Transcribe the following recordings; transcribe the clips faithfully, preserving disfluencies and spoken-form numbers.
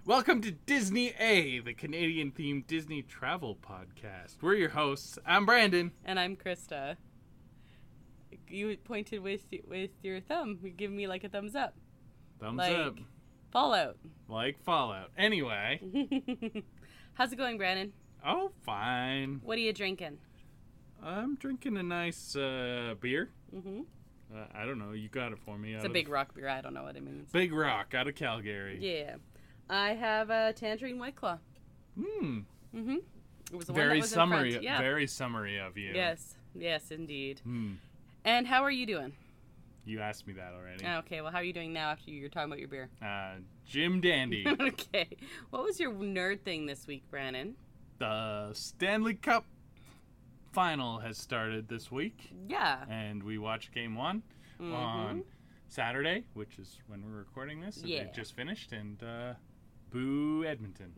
Welcome to Disney A, the Canadian-themed Disney travel podcast. We're your hosts. I'm Brandon. And I'm Krista. You pointed with with your thumb. You give me like a thumbs up. Thumbs like up. Fallout. Like Fallout. Anyway. How's it going, Brandon? Oh, fine. What are you drinking? I'm drinking a nice uh, beer. Mm-hmm. Uh, I don't know. You got it for me. It's a Big Rock beer. I don't know what it means. Big Rock out of Calgary. Yeah. I have a Tangerine White Claw. Hmm. Mm-hmm. It was the very one that was summary. in front. Yeah. Very summary of you. Yes. Yes, indeed. Hmm. And how are you doing? You asked me that already. Okay. Well, how are you doing now after you're talking about your beer? Uh, Jim Dandy. Okay. What was your nerd thing this week, Brandon? The Stanley Cup final has started this week. Yeah. And we watched game one Mm-hmm. on Saturday, which is when we're recording this. Yeah. It just finished, and uh, boo Edmonton.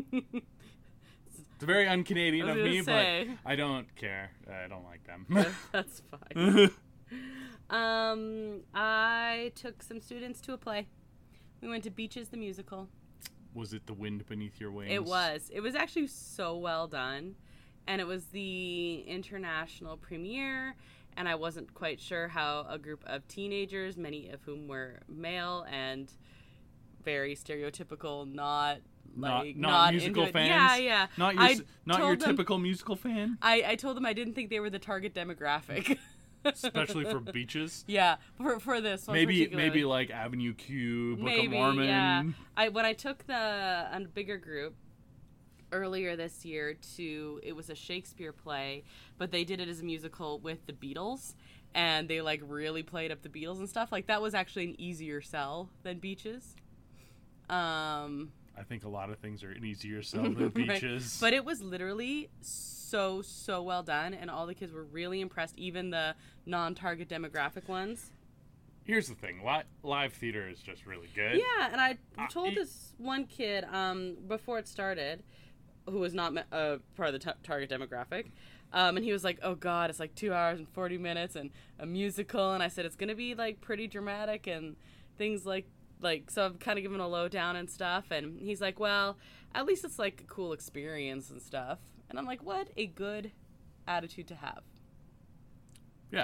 It's very un-Canadian I of was me, gonna say. but I don't care. I don't like them. That's, that's fine. um, I took some students to a play. We went to Beaches the Musical. Was it The Wind Beneath Your Wings? It was. It was actually so well done. And it was the international premiere. And I wasn't quite sure how a group of teenagers, many of whom were male and very stereotypical, not like not, not, not musical into it. fans. Yeah, yeah. Not your I s- not your told them- typical musical fan, I, I told them I didn't think they were the target demographic. especially for Beaches. Yeah, for for this one Maybe particularly. maybe like Avenue Q, Book Maybe, of Mormon. yeah. I when I took the a bigger group earlier this year to it was a Shakespeare play, but they did it as a musical with the Beatles, and they like really played up the Beatles and stuff. Like that was actually an easier sell than Beaches. Um, I think a lot of things are an easier sell than Beaches. right. But it was literally so so well done, and all the kids were really impressed. Even the non-target demographic ones. Here's the thing: li- live theater is just really good. Yeah, and I Uh, told it- this one kid um, before it started, who was not uh, part of the t- target demographic, um, and he was like, "Oh God, it's like two hours and forty minutes and a musical," and I said it's gonna be like pretty dramatic and things like like so. I've kind of given a lowdown and stuff, and he's like, "Well, at least it's like a cool experience and stuff," and I'm like, "What a good attitude to have." Yeah.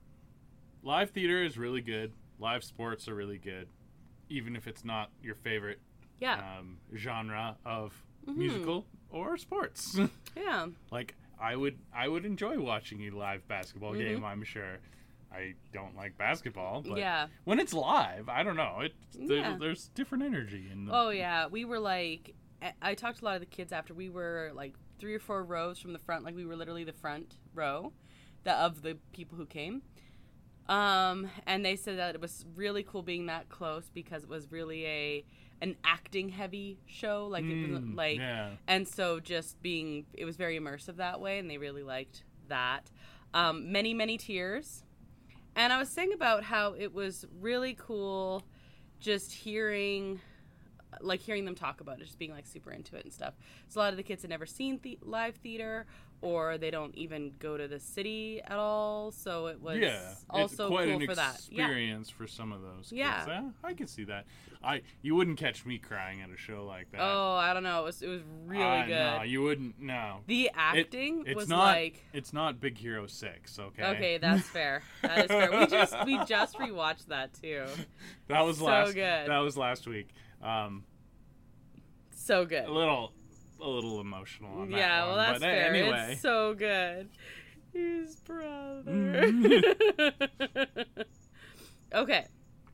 Live theater is really good. Live sports are really good, even if it's not your favorite Yeah, um, genre of Mhm. musical or sports. yeah, Like I would, I would enjoy watching a live basketball Mhm. game. I'm sure. I don't like basketball, but yeah. when it's live, I don't know. It there, Yeah. there's different energy in the. Oh yeah, we were like, I- I talked to a lot of the kids after. We were like three or four rows from the front, like we were literally the front row, the of the people who came. Um, and they said that it was really cool being that close because it was really a an acting heavy show, like it wasn't Mm, like, yeah. and so just being, it was very immersive that way, and they really liked that. Um, many many tears, and I was saying about how it was really cool, just hearing. Like hearing them talk about it, just being like super into it and stuff. So a lot of the kids had never seen the- live theater, or they don't even go to the city at all. So it was Yeah, also it's quite cool an for that. Yeah, experience for some of those kids. Yeah. Yeah, I can see that. I you wouldn't catch me crying at a show like that. Oh, I don't know. It was it was really Uh, good. No, you wouldn't. No, The acting it's was not. like. It's not Big Hero Six. Okay. Okay, that's fair. That is fair. We just we just rewatched that too. That was so last. good. That was last week. Um, So good. a little, a little emotional on that Yeah, one, well that's but fair. anyway. It's so good. His brother. Mm-hmm. Okay.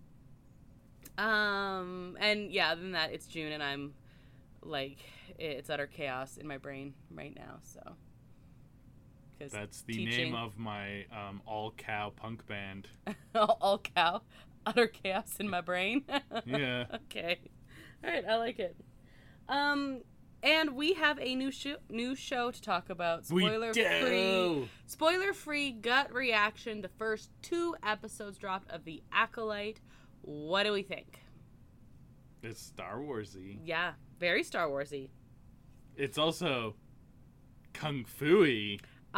Um, and yeah, other than that, it's June, and I'm like, it's utter chaos in my brain right now. So. 'Cause That's the teaching- name of my um, all cow punk band. all, all cow, utter chaos in my brain. Yeah. Okay. All right, I like it. Um, and we have a new show, new show to talk about. Spoiler we free. do. Spoiler free gut reaction. The first two episodes dropped of The Acolyte. What do we think? It's Star Warsy. Yeah, very Star Warsy. It's also kung fu-y.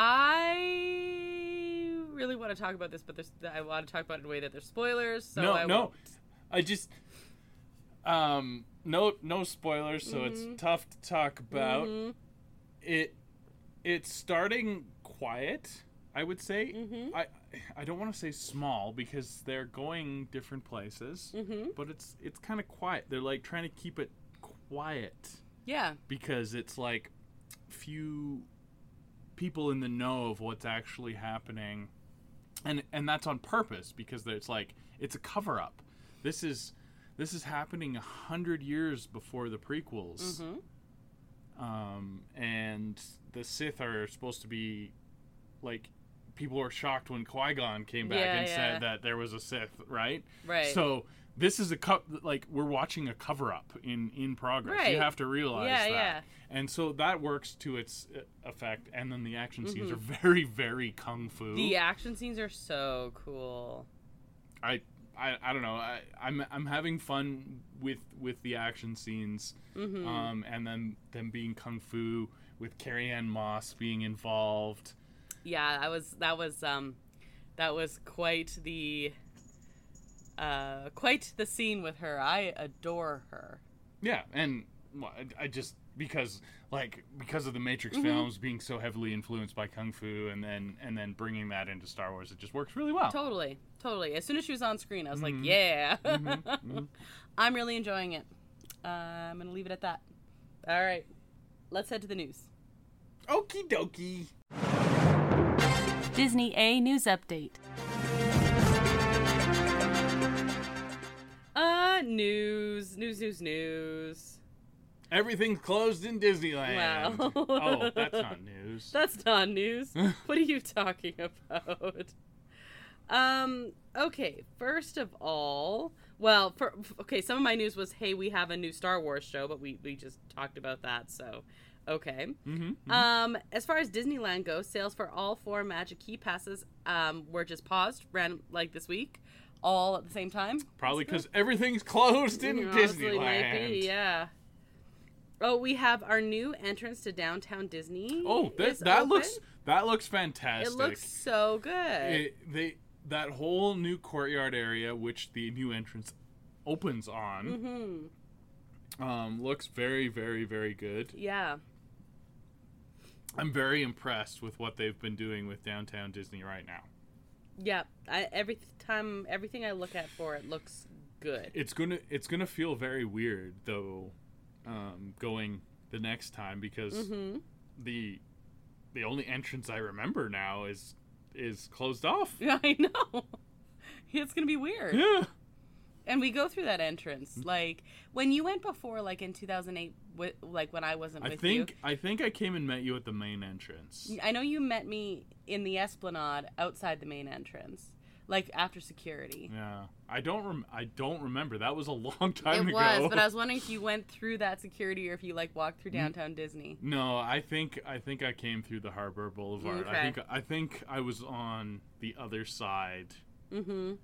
I really want to talk about this, but there's, I want to talk about it in a way that there's spoilers. So no, I no. won't. I just um, no no spoilers, so Mhm. it's tough to talk about. Mhm. It it's starting quiet, I would say. Mhm. I I don't want to say small because they're going different places, Mhm. but it's it's kind of quiet. They're like trying to keep it quiet Yeah. because it's like few people in the know of what's actually happening, and and that's on purpose because it's like it's a cover up. This is this is happening a hundred years before the prequels. Mhm. Um, and the Sith are supposed to be, like, people were shocked when Qui-Gon came back Yeah, and yeah. said that there was a Sith, right? Right. So this is a co- like we're watching a cover-up in in progress. Right. You have to realize Yeah, that. yeah. And so that works to its uh, effect. And then the action scenes Mhm. are very, very kung fu. The action scenes are so cool. I, I, I don't know. I, I'm I'm having fun with with the action scenes. Mhm. Um, and then them being kung fu with Carrie Ann Moss being involved. Yeah, that was that was um that was quite the uh quite the scene with her. I adore her. Yeah, and well, I, I just because like because of the Matrix Mhm. films being so heavily influenced by kung fu, and then and then bringing that into Star Wars, it just works really well. Totally. Totally. As soon as she was on screen, I was Mhm. like, yeah. Mhm, mhm. I'm really enjoying it. Uh, I'm going to leave it at that. All right. Let's head to the news. Okie dokie. Disney A News Update. Uh, news, news, news, news. Everything's closed in Disneyland. Wow. Oh, that's not news. That's not news. What are you talking about? Um, okay, first of all, well, for, okay, some of my news was, hey, we have a new Star Wars show, but we, we just talked about that, so, okay. Mm-hmm. Um, as far as Disneyland goes, sales for all four Magic Key Passes um, were just paused, ran like this week, all at the same time. Probably because everything's closed in Honestly, Disneyland. might be, yeah. Oh, we have our new entrance to downtown Disney. Oh, that is that open. looks that looks fantastic. It looks so good. It, they that whole new courtyard area, which the new entrance opens on, Mm-hmm. um, looks very, very, very good. Yeah. I'm very impressed with what they've been doing with downtown Disney right now. Yeah. I, every time, everything I look at for it looks good. It's gonna it's gonna feel very weird though, um, going the next time because Mm-hmm. the the only entrance I remember now is is closed off. Yeah, I know. It's gonna be weird. Yeah. And we go through that entrance. Like, when you went before, like, in two thousand eight, with, like, when I wasn't I with think I think I came and met you at the main entrance. you. I know you met me in the Esplanade outside the main entrance. Like, after security. Yeah, I don't. Rem- I don't remember. That was a long time It ago. was, but I was wondering if you went through that security or if you, like, walked through downtown Disney. No, I think I think I came through the Harbor Boulevard. I Okay. think I think I was on the other side, Mm-hmm.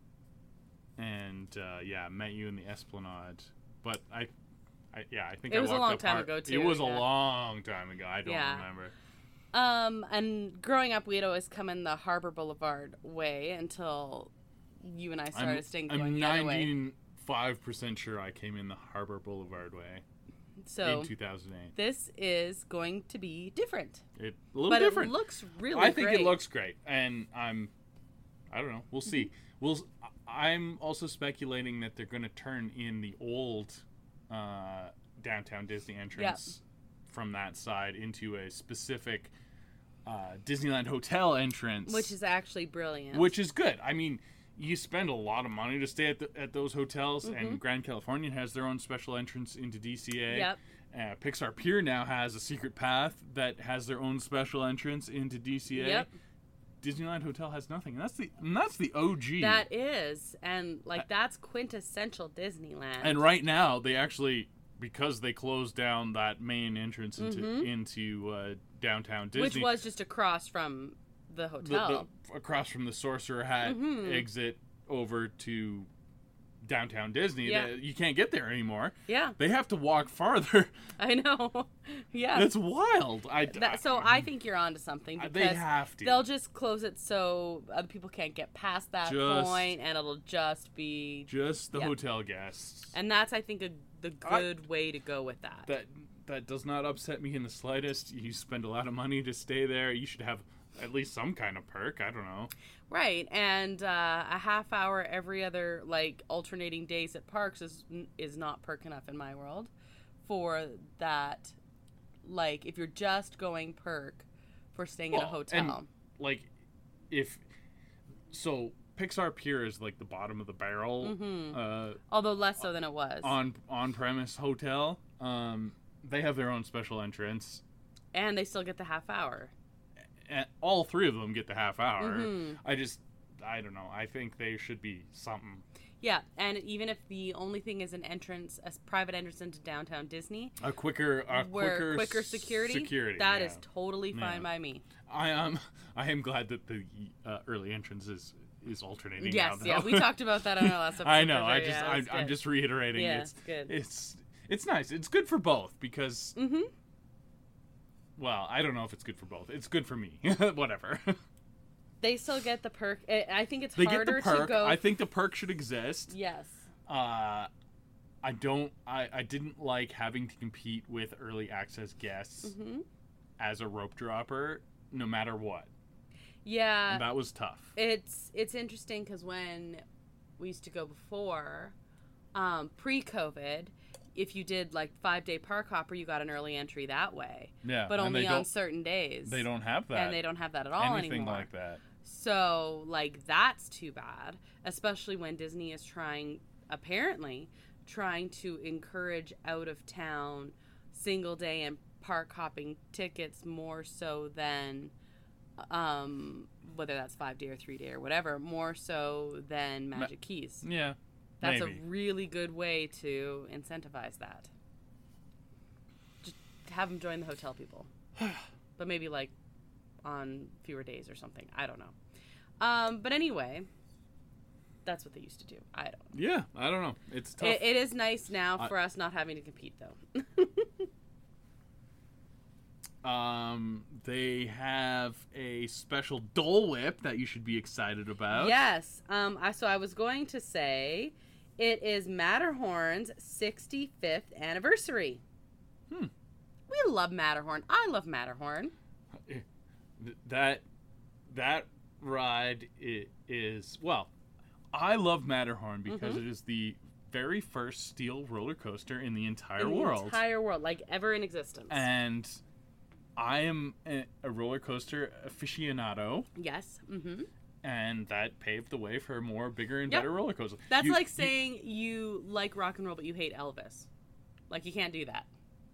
and uh, yeah, met you in the Esplanade. But I, I yeah, I think It I was a walked long up time Har- ago, It too, was a yeah. long time ago. I don't Yeah. remember. Um, and growing up, we'd always come in the Harbor Boulevard way until you and I started I'm, staying going I'm the other way. ninety-five percent sure I came in the Harbor Boulevard way So in two thousand eight. this is going to be different, It a little but different. it looks really. I think great. it looks great, and I'm, I don't know. We'll see. We'll. I'm also speculating that they're going to turn in the old uh, downtown Disney entrance from that side into a specific uh, Disneyland Hotel entrance, which is actually brilliant. which is good. I mean, you spend a lot of money to stay at the, at those hotels, Mm-hmm. and Grand Californian has their own special entrance into D C A. Yep. Uh, Pixar Pier now has a secret path that has their own special entrance into D C A. Yep. Disneyland Hotel has nothing. And that's the and that's the O G. That is, and like that's quintessential Disneyland. and right now they actually, because they closed down that main entrance into Mhm. into uh, downtown Disney, which was just across from the the, hotel. the, across from the Sorcerer Hat Mhm. exit over to downtown Disney. Yeah. They, you can't get there anymore. Yeah. They have to walk farther. I know. Yeah. That's wild. I, that, so I think you're onto something because they have to. They'll just close it so other people can't get past that Just- point, and it'll just be Just the yeah. hotel guests. And that's, I think, a, the good way to go with that. That that does not upset me in the slightest. You spend a lot of money to stay there. You should have at least some kind of perk. I don't know. Right, and uh, a half hour every other, like, alternating days at parks is is not perk enough in my world for that. Like, if you're just going perk for staying Well, in a hotel. And, like, if... So, Pixar Pier is, like, the bottom of the barrel. Mm-hmm. Uh, Although less so than it was. on, on-premise hotel. Um, they have their own special entrance. And they still get the half hour. And all three of them get the half hour. Mhm. I just... I don't know. I think they should be something. Yeah, and even if the only thing is an entrance, a private entrance into downtown Disney, A quicker, a where quicker, quicker security, security. that yeah. is totally fine Yeah. by me. I am. I am glad that the uh, early entrance is is alternating. Yes, now, yeah, though. we talked about that on our last episode. I know. for I sure, just. yeah, I'm, it's I'm good. just reiterating. Yeah, it's it's good. It's it's nice. It's good for both because. Mm-hmm. Well, I don't know if it's good for both. It's good for me. Whatever. They still get the perk. I I think it's They get harder the perk. to go. I think the perk should exist. Yes. Uh, I don't. I, I didn't like having to compete with early access guests Mm-hmm. as a rope dropper, no matter what. Yeah. And that was tough. It's it's interesting because when we used to go before, um, pre-COVID, if you did like five day park hopper, you got an early entry that way. Yeah, But and only they on don't- certain days. They don't have that. And they don't have that at all anything anymore. like that. So, like, that's too bad, especially when Disney is trying, apparently, trying to encourage out of town single day and park hopping tickets more so than, um, whether that's five day or three day or whatever, more so than Magic Keys. Yeah. That's maybe. a really good way to incentivize that. Just have them join the hotel people. But maybe, like, on fewer days or something. I don't know. Um, but anyway, that's what they used to do. I don't know. Yeah, I don't know. It's tough. It, it is nice now I- for us not having to compete, though. Um, they have a special Dole Whip that you should be excited about. Yes. Um, I, so I was going to say it is Matterhorn's sixty-fifth anniversary. Hmm. We love Matterhorn. I love Matterhorn. Th- That that ride i- is well. I love Matterhorn because Mhm. it is the very first steel roller coaster in the entire In the world, entire world, like ever in existence. and I am a, a roller coaster aficionado. Yes. Mm-hmm. And that paved the way for more bigger and Yep. better roller coasters. That's You- like you- saying you like rock and roll, but you hate Elvis. Like, you can't do that.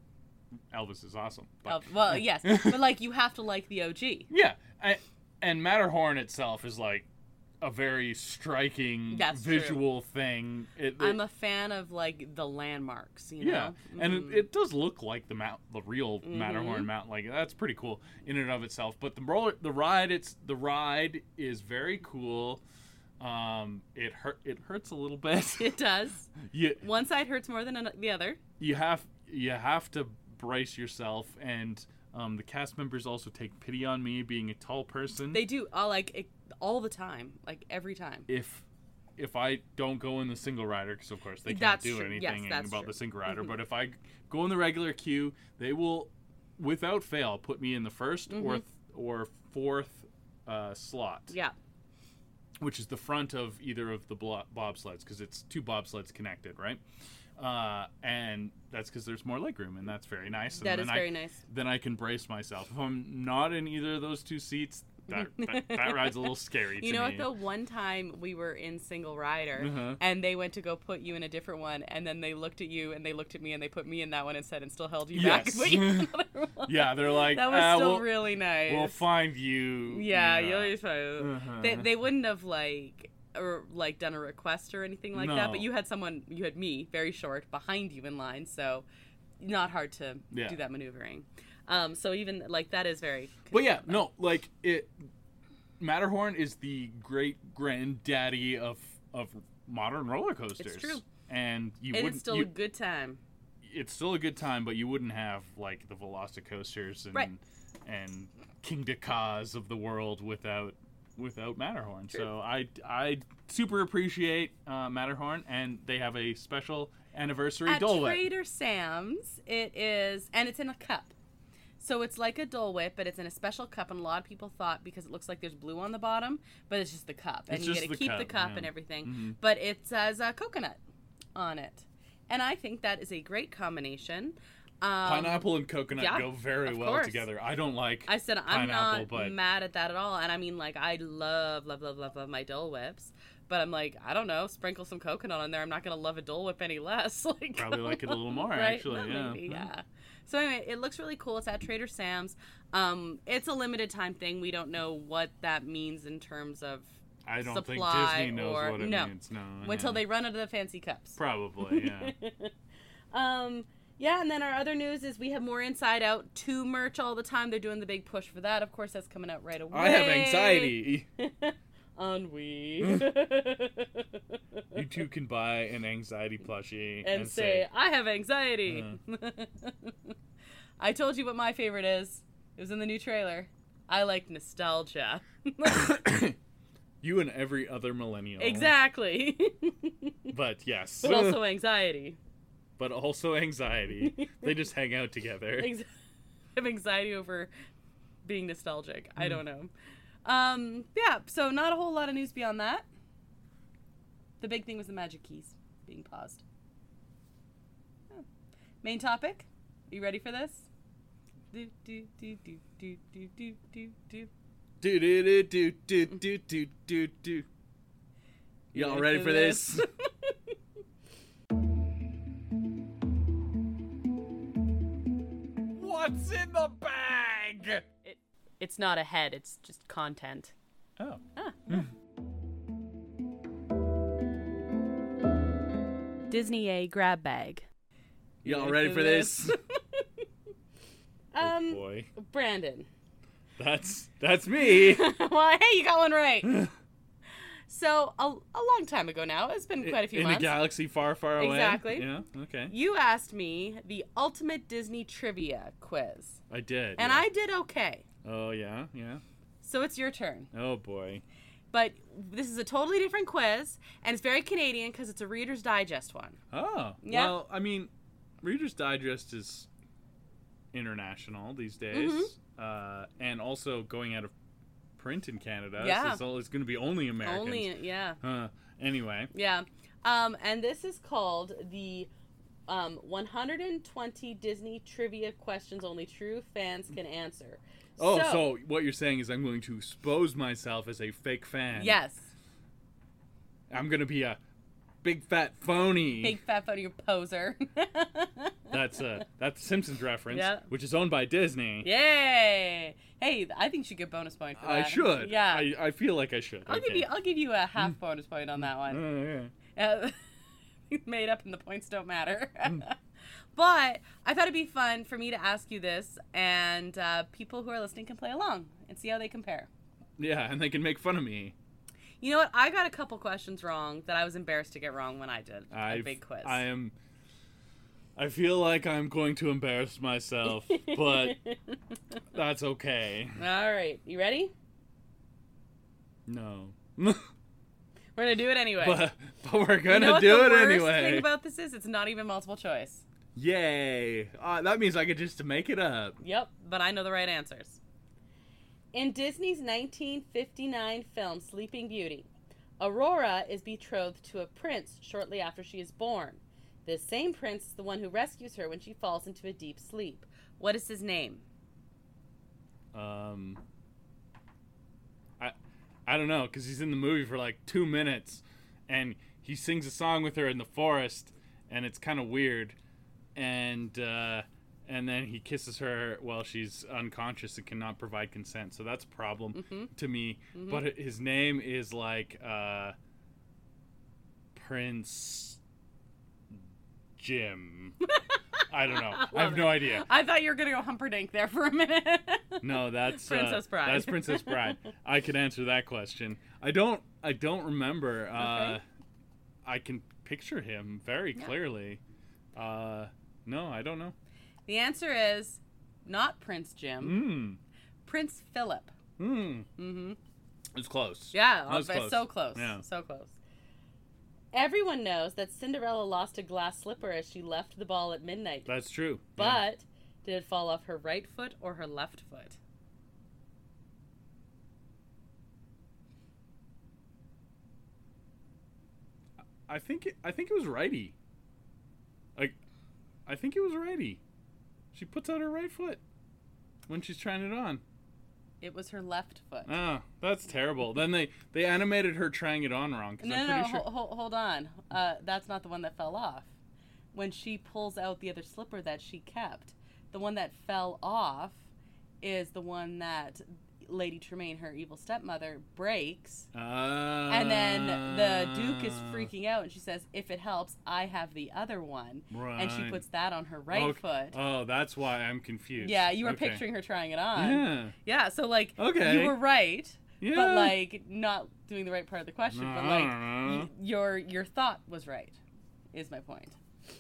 Elvis is awesome. but- El- well, yes, but like you have to like the O G. Yeah, I, and Matterhorn itself is like a very striking That's true. visual thing. It, it- I'm a fan of like the landmarks, you know. yeah, and Mhm. it, it does look like the mount, the real Matterhorn Mhm. mountain. Like that's pretty cool in and of itself. But the roller, the ride, it's the ride is very cool. Um, it hurt. It hurts a little bit. It does. you One side hurts more than an- the other. you have you have to brace yourself, and um, the cast members also take pity on me being a tall person. They do all like it, all the time, like every time. if if I don't go in the single rider, because of course they can't That's do true. anything Yes, that's about true. the single rider, Mhm. but if I go in the regular queue, they will, without fail, put me in the first or Mhm. th- or fourth uh, slot, Yeah. which is the front of either of the blo- bobsleds, because it's two bobsleds connected, right? Uh, and that's because there's more legroom, and that's very nice. And That then is I, very nice. Then I can brace myself. If I'm not in either of those two seats, that that, that ride's a little scary to You know me. what though? One time we were in single rider, Uh-huh. and they went to go put you in a different one, and then they looked at you and they looked at me and they put me in that one instead and still held you back. Yes. and put you in another one. Yeah, they're like, That was "Ah, still we'll- really nice. We'll find you. Yeah, you know." you'll be fine. Uh-huh. They they wouldn't have like or like done a request or anything like that, No. but you had someone, you had me, very short, behind you in line, so not hard to Yeah. do that maneuvering. Um, so even like that is very. But yeah, no, like it. Matterhorn is the great granddaddy of of modern roller coasters. It's true. And you and wouldn't. It's still you, a good time. It's still a good time, but you wouldn't have like the Velocicoasters and right. and King Decas of the world without without Matterhorn. True. So I I super appreciate uh, Matterhorn, and they have a special anniversary At Dole Whip. Trader Sam's, it is, and it's in a cup. So it's like a Dole Whip, but it's in a special cup, and a lot of people thought because it looks like there's blue on the bottom, but it's just the cup, and It's you just get to the keep cup, the cup yeah. and everything. Mm-hmm. But it says uh, coconut on it, and I think that is a great combination. Um, Pineapple and coconut yeah, go very of well course. together. I don't like I said I'm pineapple, not but mad at that at all, and I mean, like, I love, love, love, love, love my Dole Whips, but I'm like, I don't know, sprinkle some coconut on there. I'm not gonna love a Dole Whip any less. Like, probably like it a little more, right? actually. Well, Yeah. maybe, yeah. So anyway, it looks really cool. It's at Trader Sam's. Um, it's a limited time thing. We don't know what that means in terms of I don't supply think Disney knows or, what it no, means. No. until yeah. they run out of the fancy cups. Probably, yeah. um, yeah, and then our other news is we have more Inside Out two merch all the time. They're doing the big push for that. Of course, that's coming out right away. I have anxiety. Ennui. You too can buy an anxiety plushie and, and say, I have anxiety. Uh. I told you what my favorite is. It was in the new trailer. I like nostalgia. You and every other millennial. Exactly. But yes. But also anxiety. But also anxiety. They just hang out together. Ex- I have anxiety over being nostalgic. Mm. I don't know. Um, yeah, so not a whole lot of news beyond that. The big thing was the magic keys being paused. Oh. Main topic. Are you ready for this? Do do do do do do do do do. Do do do do do do do do do. Y'all ready for this? What's in the bag? It, it's not a head, it's just content. Oh. Ah, yeah. Disney A grab bag. Y'all ready for this? um, oh boy. Brandon. That's that's me. Well, hey, you got one right. So, a, a long time ago now, it's been quite a few in months. In a galaxy far, far away. Exactly. Yeah, okay. You asked me the ultimate Disney trivia quiz. I did. And yeah. I did okay. Oh, yeah, yeah. So it's your turn. Oh, boy. But this is a totally different quiz, and it's very Canadian because it's a Reader's Digest one. Oh. Yeah. Well, I mean, Reader's Digest is international these days. Mm-hmm. Uh, and also going out of print in Canada. Yeah. So it's, it's going to be only Americans. Only, yeah. Uh, anyway. Yeah. Um, and this is called the um, one hundred twenty Disney Trivia Questions Only True Fans Can Answer. Oh, so, so what you're saying is I'm going to expose myself as a fake fan. Yes. I'm going to be a big fat phony. Big fat phony poser. That's a that's a Simpsons reference, Yeah. which is owned by Disney. Yay! Hey, I think you should get a bonus point for that. I should. Yeah. I, I feel like I should. I'll okay. give you. I'll give you a half bonus point on that one. Oh, yeah. Uh, made up, and the points don't matter. But I thought it'd be fun for me to ask you this, and uh, people who are listening can play along and see how they compare. Yeah, and they can make fun of me. You know what? I got a couple questions wrong that I was embarrassed to get wrong when I did a I've, big quiz. I am. I feel like I'm going to embarrass myself, but that's okay. All right, you ready? No. We're gonna do it anyway. But, but we're you gonna know what do the it worst anyway. thing about this is it's not even multiple choice. Yay! Uh, that means I get just to make it up. Yep, but I know the right answers. In Disney's nineteen fifty-nine film Sleeping Beauty, Aurora is betrothed to a prince shortly after she is born. This same prince is the one who rescues her when she falls into a deep sleep. What is his name? Um, I, I don't know, because he's in the movie for like two minutes, and he sings a song with her in the forest, and it's kind of weird, and uh, and then he kisses her while she's unconscious and cannot provide consent. So that's a problem Mm-hmm. to me. Mhm. But his name is like uh, Prince Jim. I don't know. I have Love no it. idea. I thought you were going to go Humperdinck there for a minute. No, that's Princess uh, Bride. That's Princess Bride. I could answer that question. I don't. I don't remember. Uh, Okay. I can picture him very Yeah. clearly. Uh, no, I don't know. The answer is not Prince Jim. Mm. Prince Philip. Mm. Mm-hmm. It's close. Yeah, That was but close. so close. Yeah. So close. Everyone knows that Cinderella lost a glass slipper as she left the ball at midnight. That's true. But Yeah. did it fall off her right foot or her left foot? I think it, I think it was righty. Like, I think it was righty. She puts out her right foot when she's trying it on. It was her left foot. Oh, that's terrible. Then they, they animated her trying it on wrong. 'Cause No, I'm no, no, pretty sure... hold, hold, hold on. Uh, that's not the one that fell off. When she pulls out the other slipper that she kept, the one that fell off is the one that Lady Tremaine, her evil stepmother, breaks. Uh, And then the Duke is freaking out, and she says, if it helps, I have the other one. Right. And she puts that on her right Okay. foot. Oh, that's why I'm confused. Yeah, you were Okay. picturing her trying it on. Yeah. Yeah, so, like, Okay. you were right, Yeah. but, like, not doing the right part of the question. No, but, I like, don't know. y- your your thought was right, is my point.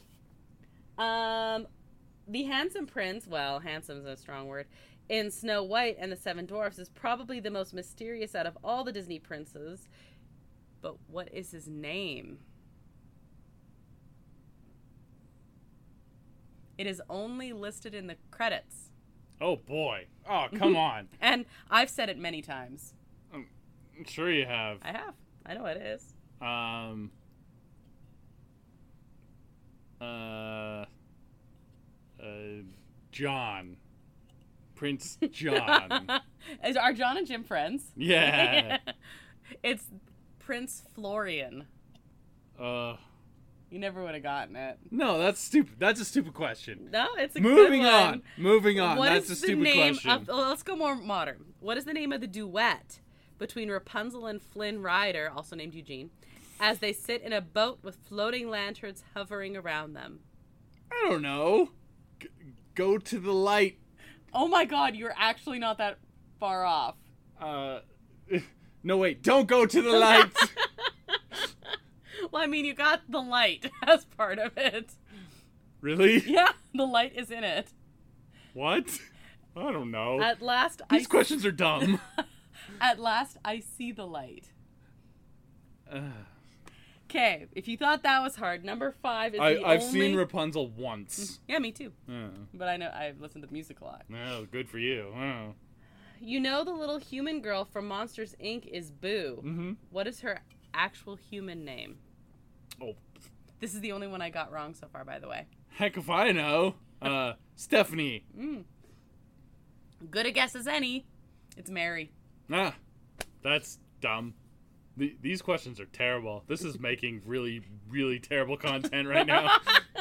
Um, the handsome prince, well, handsome is a strong word, in Snow White and the Seven Dwarfs is probably the most mysterious out of all the Disney princes. But what is his name? It is only listed in the credits. Oh, boy. Oh, come on. And I've said it many times. I'm sure you have. I have. I know it is. Um. Uh. Uh. John. Prince John. Is are John and Jim friends? Yeah. It's Prince Florian. Uh. You never would have gotten it. No, that's stupid. That's a stupid question. No, it's a Moving good one. on. Moving on. What That's is a the stupid name question. Of, well, let's go more modern. What is the name of the duet between Rapunzel and Flynn Rider, also named Eugene, as they sit in a boat with floating lanterns hovering around them? I don't know. G- go to the light. Oh my god, you're actually not that far off. Uh. No, wait. Don't go to the light. Well, I mean, you got the light as part of it. Really? Yeah, the light is in it. What? I don't know. At last, These I questions are dumb. At last, I see the light. uh, Okay, if you thought that was hard, number five is I, the I've only... seen Rapunzel once. Yeah, me too. Oh. But I know I've listened to the music a lot. Oh, good for you. Oh. You know the little human girl from Monsters, Incorporated is Boo. Mm-hmm. What is her actual human name? Oh, This is the only one I got wrong so far, by the way. heck if I know. Uh, Stephanie. Mm. Good a guess as any. It's Mary. Ah, that's dumb. The, these questions are terrible. This is making really, really terrible content right now.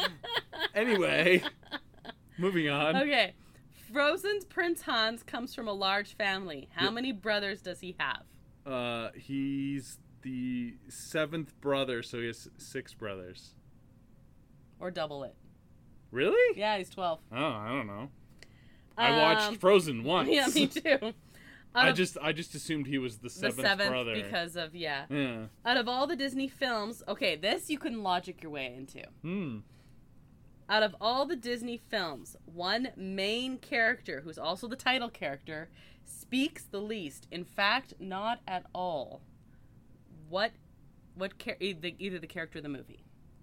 Anyway, moving on. Okay. Frozen's Prince Hans comes from a large family. How Yep. many brothers does he have? Uh, he's the seventh brother, so he has six brothers. Or double it. Really? Yeah, he's twelve. Oh, I don't know. I watched Um, Frozen once. Yeah, me too. Out I of just I just assumed he was the the seventh, seventh brother. because of, yeah. Yeah. Out of all the Disney films, okay, this you can logic your way into. Hmm. Out of all the Disney films, one main character, who's also the title character, speaks the least. In fact, not at all. What, what, char- either, either the character or the movie.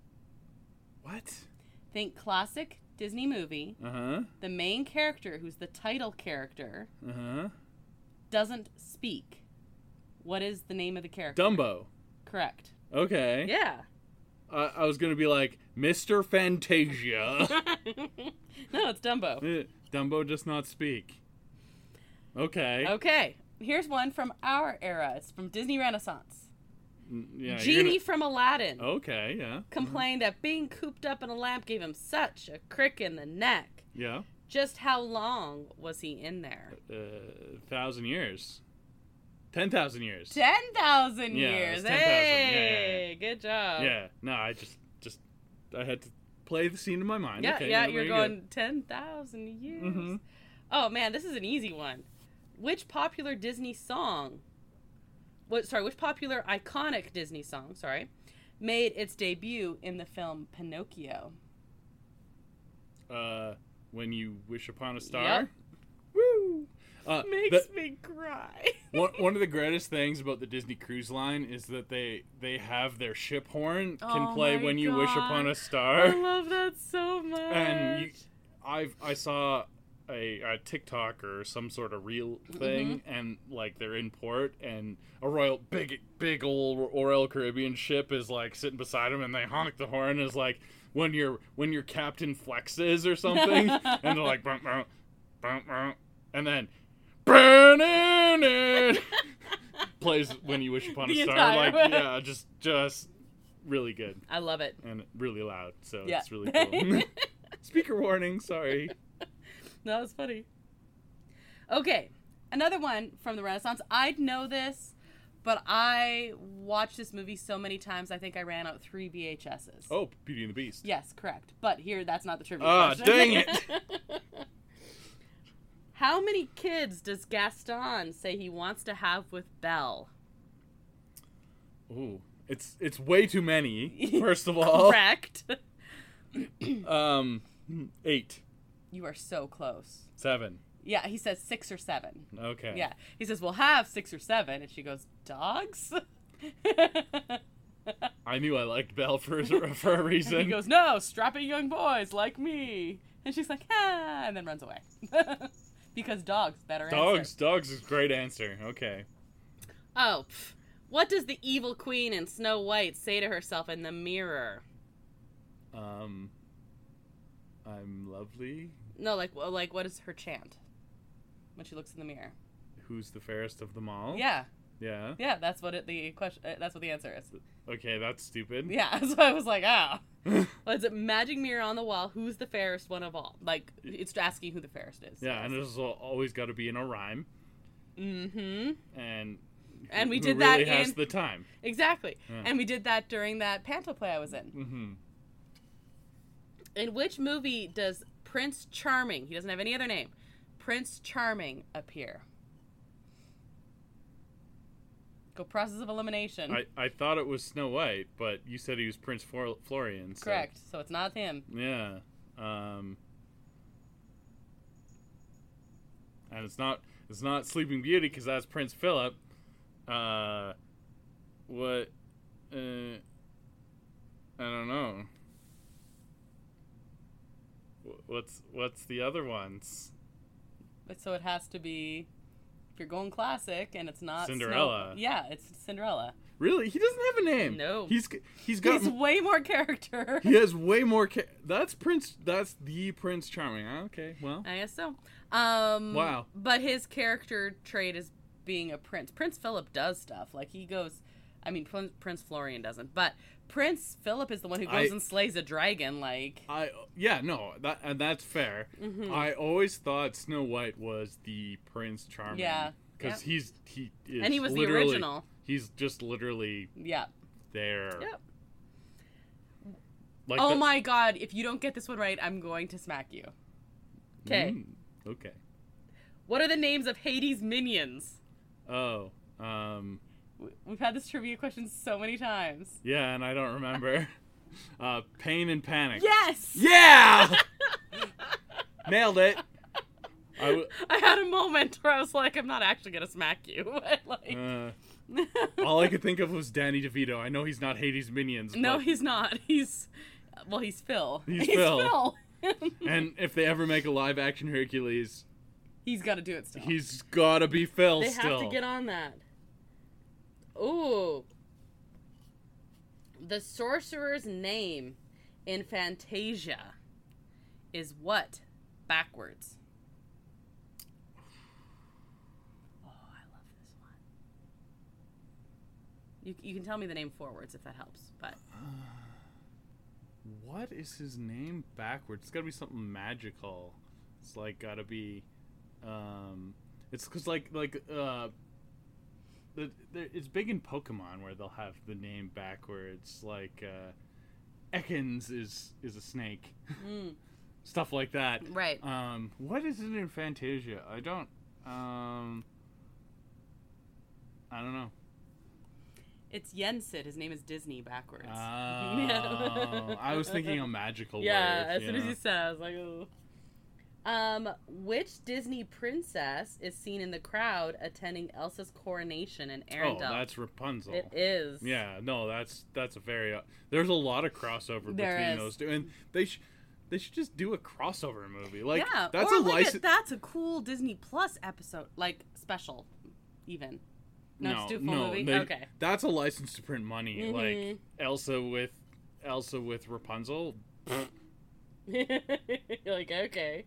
What? Think classic Disney movie. Uh huh. The main character, who's the title character, Uh huh. doesn't speak. What is the name of the character? Dumbo. Correct. Okay. Yeah. I I was gonna be like Mister Fantasia. No, it's Dumbo. Eh, Dumbo does not speak. Okay. Okay. Here's one from our era. It's from Disney Renaissance. Mm, Yeah. you're Genie gonna- from Aladdin Okay. Yeah. complained that being cooped up in a lamp gave him such a crick in the neck. Yeah. Just how long was he in there? Uh, thousand years. Ten thousand years. ten thousand Yeah, years. it's ten thousand. Yeah, Hey, yeah, good job. Yeah. No, I just just I had to play the scene in my mind. Yeah, okay, yeah, there you're you going ten thousand years. Mhm. Oh, man, this is an easy one. Which popular Disney song, what, sorry, which popular iconic Disney song, sorry, made its debut in the film Pinocchio? Uh, When You Wish Upon a Star? Yep. Woo! Uh, Makes the, me cry. one, one of the greatest things about the Disney Cruise Line is that they they have their ship horn can Oh play my When You Wish God. Upon a I Star. love that so much. And you, I've I saw a, a TikTok or some sort of reel thing, Mm-hmm. and like they're in port, and a royal big big old Royal Caribbean ship is like sitting beside them, and they honk the horn is like when your when your captain flexes or something, and they're like bum, bum, bum, bum, and then plays When You Wish Upon a The Star. entire- Like yeah, just just really good I love it. and really loud, so Yeah. it's really cool. Speaker warning, sorry. That was funny. Okay, another one from the Renaissance. I'd know this, but I watched this movie so many times, I think I ran out three V H S's. Oh, Beauty and the Beast. Yes, correct. But here, that's not the trivia Ah, question. dang it. How many kids does Gaston say he wants to have with Belle? Ooh, it's it's way too many. First of all, Correct. um, eight, You are so close. seven. Yeah, he says six or seven. Okay. Yeah. He says, we'll have six or seven. And she goes, dogs? I knew I liked Belle for for a And reason. he goes, no, strapping young boys like me. And she's like, ah, and then runs away. Because dogs, better dogs, answer. dogs is a great answer. Okay. Oh, pff. What does the evil queen in Snow White say to herself in the mirror? Um, I'm lovely. No, like, well, like, what is her chant when she looks in the mirror? Who's the fairest of them all? Yeah, Yeah. yeah, that's what it, the question. Uh, that's what the answer is. Okay, that's stupid. Yeah, so I was like, ah. Well, it's a magic mirror on the wall. Who's the fairest one of all? Like, it's asking who the fairest is. Yeah, and there's al- always got to be in a rhyme. Mm-hmm. And And we who did really that has in- the time. Exactly. Yeah. And we did that during that panto play I was in. Mm-hmm. In which movie does Prince Charming, he doesn't have any other name, Prince Charming appear? Go process of elimination. I, I thought it was Snow White, but you said he was Prince Flor- Florian. So, Correct. So it's not him. yeah. Um, and it's not it's not Sleeping Beauty because that's Prince Philip. Uh, what? Uh, I don't know. Wh- What's what's the other ones? But so it has to be, if you're going classic and it's not Snow- Cinderella. yeah, it's Cinderella. Really? He doesn't have a name. No. He's he's got He's way more character. he has way more. Ca- that's Prince. That's the Prince Charming. Ah, Okay, well. I guess so. Um, Wow. But his character trait is being a prince. Prince Philip does stuff. Like, he goes... I mean, Prince, Prince Florian doesn't. But Prince Philip is the one who goes I- and slays a dragon, like... I yeah no that and that's fair. Mhm. I always thought Snow White was the Prince Charming. Yeah, because yeah. he's he is And he was the literally- original. He's just literally Yeah. there. Yep. Like Oh the- my god, if you don't get this one right, I'm going to smack you. Okay. Mm, okay. What are the names of Hades' minions? Oh. Um. W- We've had this trivia question so many times. Yeah, and I don't remember. uh, Pain and Panic. Yes! Yeah. Nailed it. I w- I had a moment where I was like, I'm not actually going to smack you. But, like... uh, all I could think of was Danny DeVito. I know he's not Hades' minions. No, but- he's not. He's... Well, he's Phil. He's Phil. Phil. And if they ever make a live action Hercules, He's got to do it still. he's gotta be Phil They still. have to get on that. Ooh. The sorcerer's name in Fantasia is what backwards? Oh, I love this one. You, you can tell me the name forwards if that helps, but What is his name backwards? It's gotta be something magical. It's like gotta be, um, it's cause like like uh, the, the it's big in Pokemon where they'll have the name backwards. Like uh, Ekans is is a snake, mm, stuff like that. right. Um, what is it in Fantasia? I don't. Um, I don't know. It's Yensid. His name is Disney backwards. Oh, I was thinking a magical yeah, word. as soon yeah. as you said it, I was like, oh. Um, which Disney princess is seen in the crowd attending Elsa's coronation in Arendelle? Oh, that's Rapunzel. It is. Yeah, no, that's that's a very. Uh, there's a lot of crossover There between is. those two, and they sh- they should just do a crossover movie. Like yeah, that's or a like license. that's a cool Disney Plus episode, like special, even. No, No, just do a full no, movie. they- Okay. That's a license to print money. Mhm. Like Elsa with Elsa with Rapunzel. You're like, okay.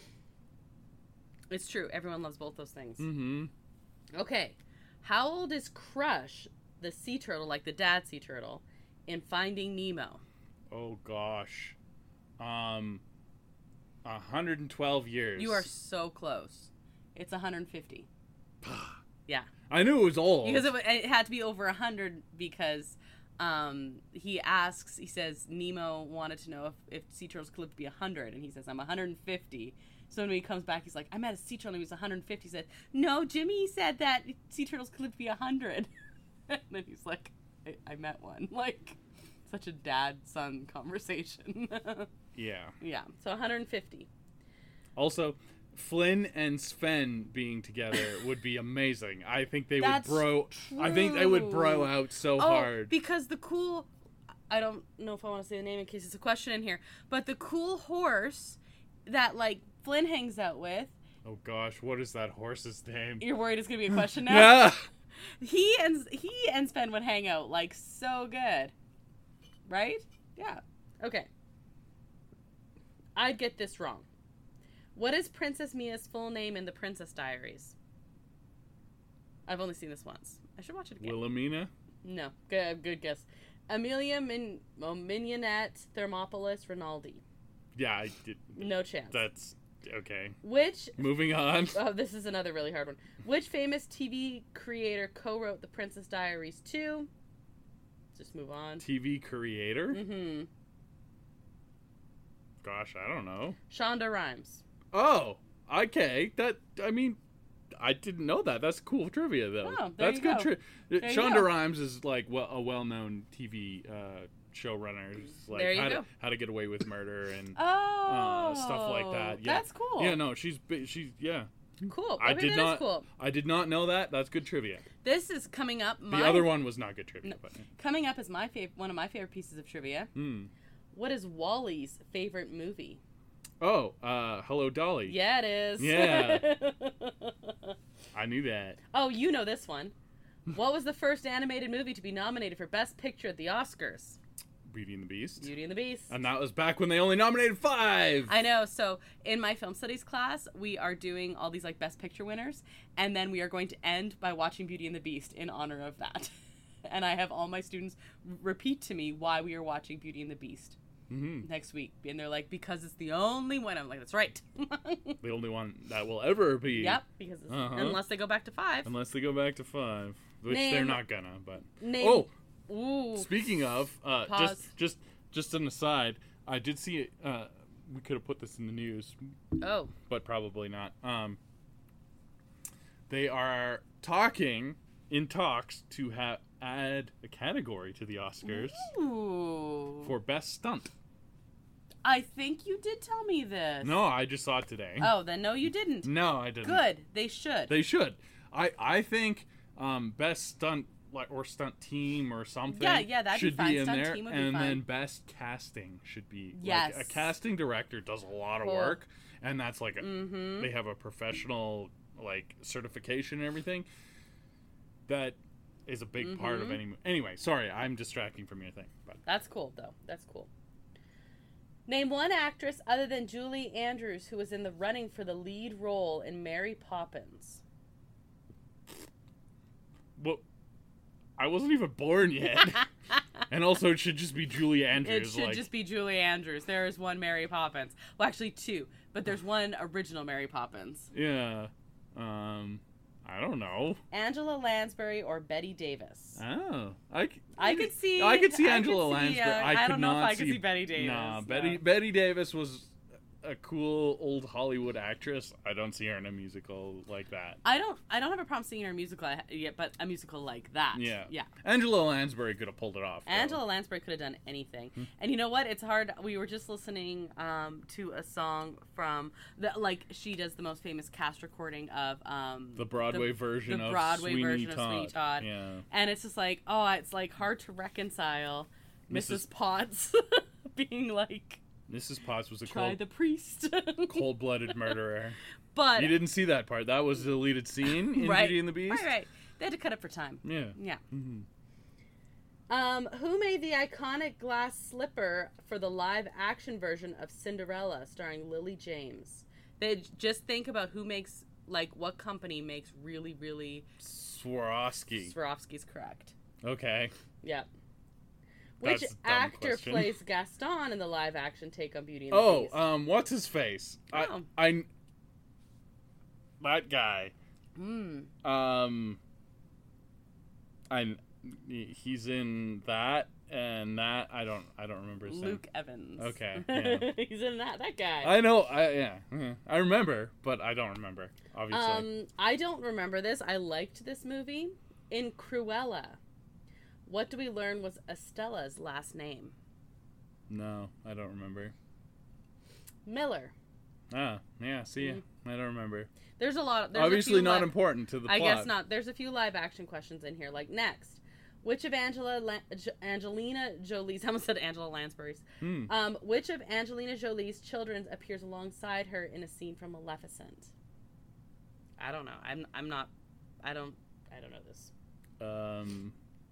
It's true. Everyone loves both those things. Mm-hmm. Okay. How old is Crush, the sea turtle, like the dad sea turtle, in Finding Nemo? Oh gosh, um, one hundred twelve years. You are so close. It's one hundred fifty. Yeah. I knew it was old. Because it, wa- it had to be over one hundred because um, he asks, he says, Nemo wanted to know if, if sea turtles could live to be one hundred. And he says, I'm one hundred fifty. So when he comes back, he's like, I met a sea turtle and he was one hundred fifty. He said, no, Jimmy said that sea turtles could live to be one hundred. And then he's like, I, I met one. Like, such a dad-son conversation. Yeah. Yeah, so one hundred fifty. Also, Flynn and Sven being together would be amazing. I think they That's would bro. I think they would bro true. out so Oh, hard. because the cool... I don't know if I want to say the name in case it's a question in here, but the cool horse that, like, Flynn hangs out with... Oh gosh, what is that horse's name? You're worried it's going to be a question now? Yeah. He and he and Sven would hang out, like, so good. Right? Yeah. Okay. I'd get this wrong. What is Princess Mia's full name in The Princess Diaries? I've only seen this once. I should watch it again. Wilhelmina? No. Good, good guess. Amelia Min- oh, Mignonette Thermopolis Rinaldi. Yeah, I did. No chance. That's okay. Which... Moving on. Oh, this is another really hard one. Which famous T V creator co-wrote The Princess Diaries two? Just move on. T V creator? Mm-hmm. Gosh, I don't know. Shonda Rhimes. Oh, okay. That I mean, I didn't know that. That's cool trivia, though. Oh, there That's you good. go. Tri- There you Shonda go. Rhimes is like well, a well-known T V uh, showrunner. It's Like There you how go. to How to Get Away with Murder and Oh, uh, stuff like that. Yeah. That's cool. yeah. No, she's bi- she's yeah. Cool. I Okay, did that is not. cool. I did not know that. That's good trivia. This is coming up. My, The other one was not good trivia. No. But Coming up is my fav- one of my favorite pieces of trivia. hmm. What is Wally's favorite movie? Oh, uh, Hello Dolly. Yeah, it is. Yeah. I knew that. Oh, you know this one. What was the first animated movie to be nominated for Best Picture at the Oscars? Beauty and the Beast. Beauty and the Beast. And that was back when they only nominated five. I know. So in my film studies class, we are doing all these like Best Picture winners, and then we are going to end by watching Beauty and the Beast in honor of that. And I have all my students r- repeat to me why we are watching Beauty and the Beast Mm-hmm. next week, and they're like, because it's the only one. I'm like, that's right. The only one that will ever be. Yep, because it's, Uh-huh. unless they go back to five. Unless they go back to five, which Name- they're not gonna. But Name. oh, Ooh. speaking of, uh, Pause. just just just an aside, I did see it. Uh, we could have put this in the news, Oh. but probably not. Um, they are talking in talks to have add a category to the Oscars Ooh. for best stunt. I think you did tell me this. No, I just saw it today. Oh, then no, you didn't. No, I didn't. Good. They should. They should. I I think um, best stunt like or stunt team or something. Yeah, yeah, that'd be should fine. be in Stunt there, team would be and fine. then best casting should be. Yes. Like, a casting director does a lot of Cool. work, and that's like a, Mm-hmm. they have a professional like certification and everything. That is a big part of Mhm. any. mo- Anyway, sorry, I'm distracting from your thing, but That's cool, though. That's cool. Name one actress other than Julie Andrews who was in the running for the lead role in Mary Poppins. well, I wasn't even born yet, and also it should just be Julie It Andrews. should like, just be Julie Andrews. There is one Mary Poppins. Well, actually, two. But there's one original Mary Poppins. yeah, um, I don't know. Angela Lansbury or Betty Davis. Oh, I, c- I could see. I could see I Angela could see, Lansbury. uh, I, I could don't know not if I could see Betty Davis. Nah, No. Betty Betty Davis was a cool old Hollywood actress, I don't see her in a musical like that. I don't. I don't have a problem seeing her in a musical yet, but a musical like that. Yeah. Yeah. Angela Lansbury could have pulled it off. Though. Angela Lansbury could have done anything. Hmm. And you know what? It's hard. We were just listening um, to a song from the like she does the most famous cast recording of um, the Broadway the, version the of Broadway Sweeney version Todd. of Sweeney Todd. Yeah. And it's just like, oh, it's like hard to reconcile Missus Missus Potts being like. Missus Potts was a try cold, the priest, cold-blooded murderer. But you didn't see that part. That was the deleted scene in right, Beauty and the Beast. Right, right. They had to cut it for time. Yeah. Yeah. Mm-hmm. Um, who made the iconic glass slipper for the live-action version of Cinderella, starring Lily James? They just think about who makes, like, what company makes really, really. Swarovski. Swarovski's correct. Okay. Yeah. Which That's a dumb actor question. plays Gaston in the live-action take on Beauty and the Oh, Beast? um, what's his face? Oh. I, I, that guy. Hmm. Um, I, he's in that and that. I don't, I don't remember his name. Luke Evans. Okay. Yeah. He's in that. That guy. I know. I yeah. I remember, but I don't remember. Obviously. Um, I don't remember this. I liked this movie. In Cruella, what do we learn was Estella's last name? No, I don't remember. Miller. Ah, yeah. See, Mm. I don't remember. There's a lot. Of, there's Obviously a few not li- important to the plot. I guess not. There's a few live action questions in here. Like next, which of Angela La- J- Angelina Jolie's? I almost said Angela Lansbury's. Hmm. Um, which of Angelina Jolie's children appears alongside her in a scene from Maleficent? I don't know. I'm. I'm not. I don't. I don't know this. Um.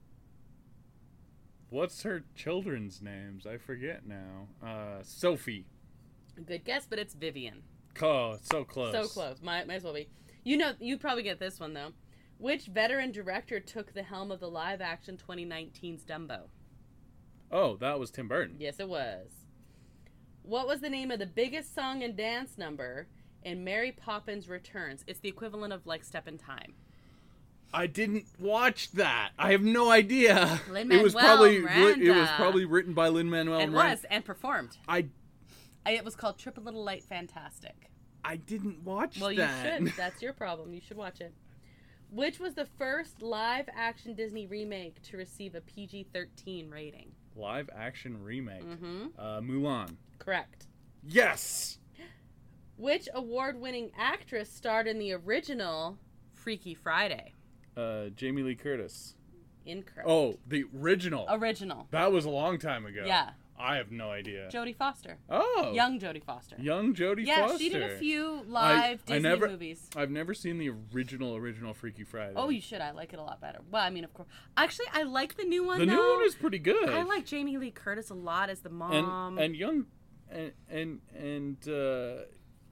What's her children's names? I forget now. Uh, Sophie. Good guess, but it's Vivian. Oh, so close. So close. Might, might as well be. You know, you probably get this one, though. Which veteran director took the helm of the live-action twenty nineteen's Dumbo? Oh, that was Tim Burton. Yes, it was. What was the name of the biggest song and dance number in Mary Poppins Returns? It's the equivalent of, like, Step in Time. I didn't watch that. I have no idea. Lin-Manuel It was probably Miranda. it was probably written by Lin-Manuel It Miranda. was, and performed. I It was called Triple Little Light Fantastic. I didn't watch Well, that. you should. That's your problem. You should watch it. Which was the first live-action Disney remake to receive a P G thirteen rating? Live action remake. Mm-hmm. Uh, Mulan. Correct. Yes. Which award-winning actress starred in the original Freaky Friday? Uh, Jamie Lee Curtis. Incorrect. Oh, the original. Original. That was a long time ago. Yeah. I have no idea. Jodie Foster. Oh. Young Jodie Foster. Young Jodie yeah, Foster. she did a few live I, I Disney never, movies. I've never seen the original, original Freaky Friday. Oh, you should. I like it a lot better. Well, I mean, of course. Actually, I like the new one, The though. new one is pretty good. I like Jamie Lee Curtis a lot as the mom. And, and young, and, and, and uh,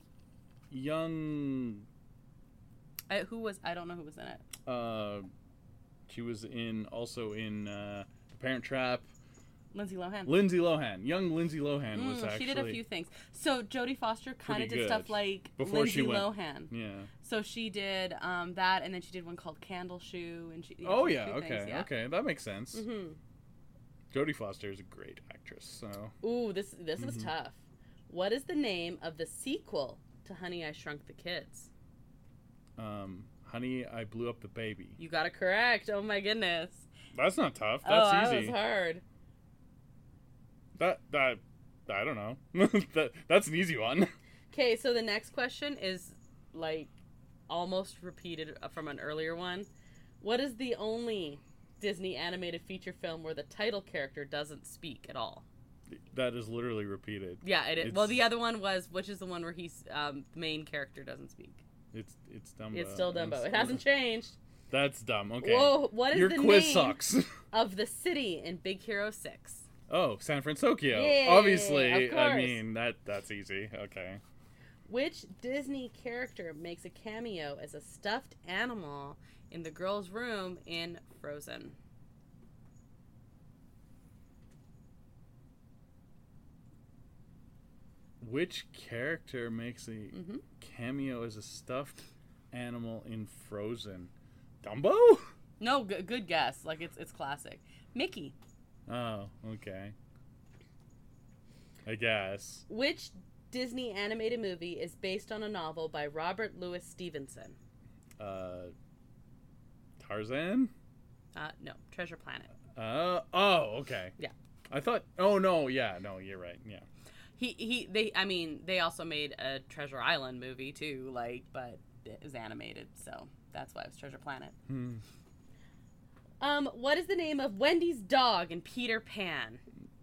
young... I, who was... I don't know who was in it. Uh, she was in, also in uh, The Parent Trap. Lindsay Lohan. Lindsay Lohan. Young Lindsay Lohan Mm, was actually... She did a few things. So Jodie Foster kind of pretty did good. stuff like Before Lindsay she went- Lohan. Yeah. So she did um, that, and then she did one called Candle Shoe, and she. Yeah, Oh, she did yeah. a few Okay. things, yeah. Okay. That makes sense. Mm-hmm. Jodie Foster is a great actress, so... Ooh, this this was Mhm. tough. What is the name of the sequel to Honey, I Shrunk the Kids? Um, Honey, I Blew Up the Baby. You got it correct. Oh my goodness. That's not tough. oh, That's that easy. was hard. That that I don't know. that that's an easy one. Okay, so the next question is like almost repeated from an earlier one. What is the only Disney animated feature film where the title character doesn't speak at all? That is literally repeated. Yeah, it is. It's- Well, the other one was, which is the one where he's um, the main character doesn't speak. It's it's Dumbo. It's still Dumbo. It's- It hasn't changed. That's dumb. Okay. Whoa, what is Your the quiz name sucks. of the city in Big Hero six? Oh, San Francisco. Yeah, Obviously, of I course. mean that that's easy. Okay. Which Disney character makes a cameo as a stuffed animal in the girl's room in Frozen? Which character makes a Mm-hmm. cameo as a stuffed animal in Frozen? Dumbo? No, g- good guess. Like, it's it's classic. Mickey. Oh, okay. I guess. Which Disney animated movie is based on a novel by Robert Louis Stevenson? Uh, Tarzan? Uh, no, Treasure Planet. Uh, oh, okay. Yeah. I thought, oh, no, yeah, no, you're right, yeah. He, he, they, I mean, they also made a Treasure Island movie, too, like, but it was animated, so that's why it was Treasure Planet. Hmm. Um, what is the name of Wendy's dog in Peter Pan?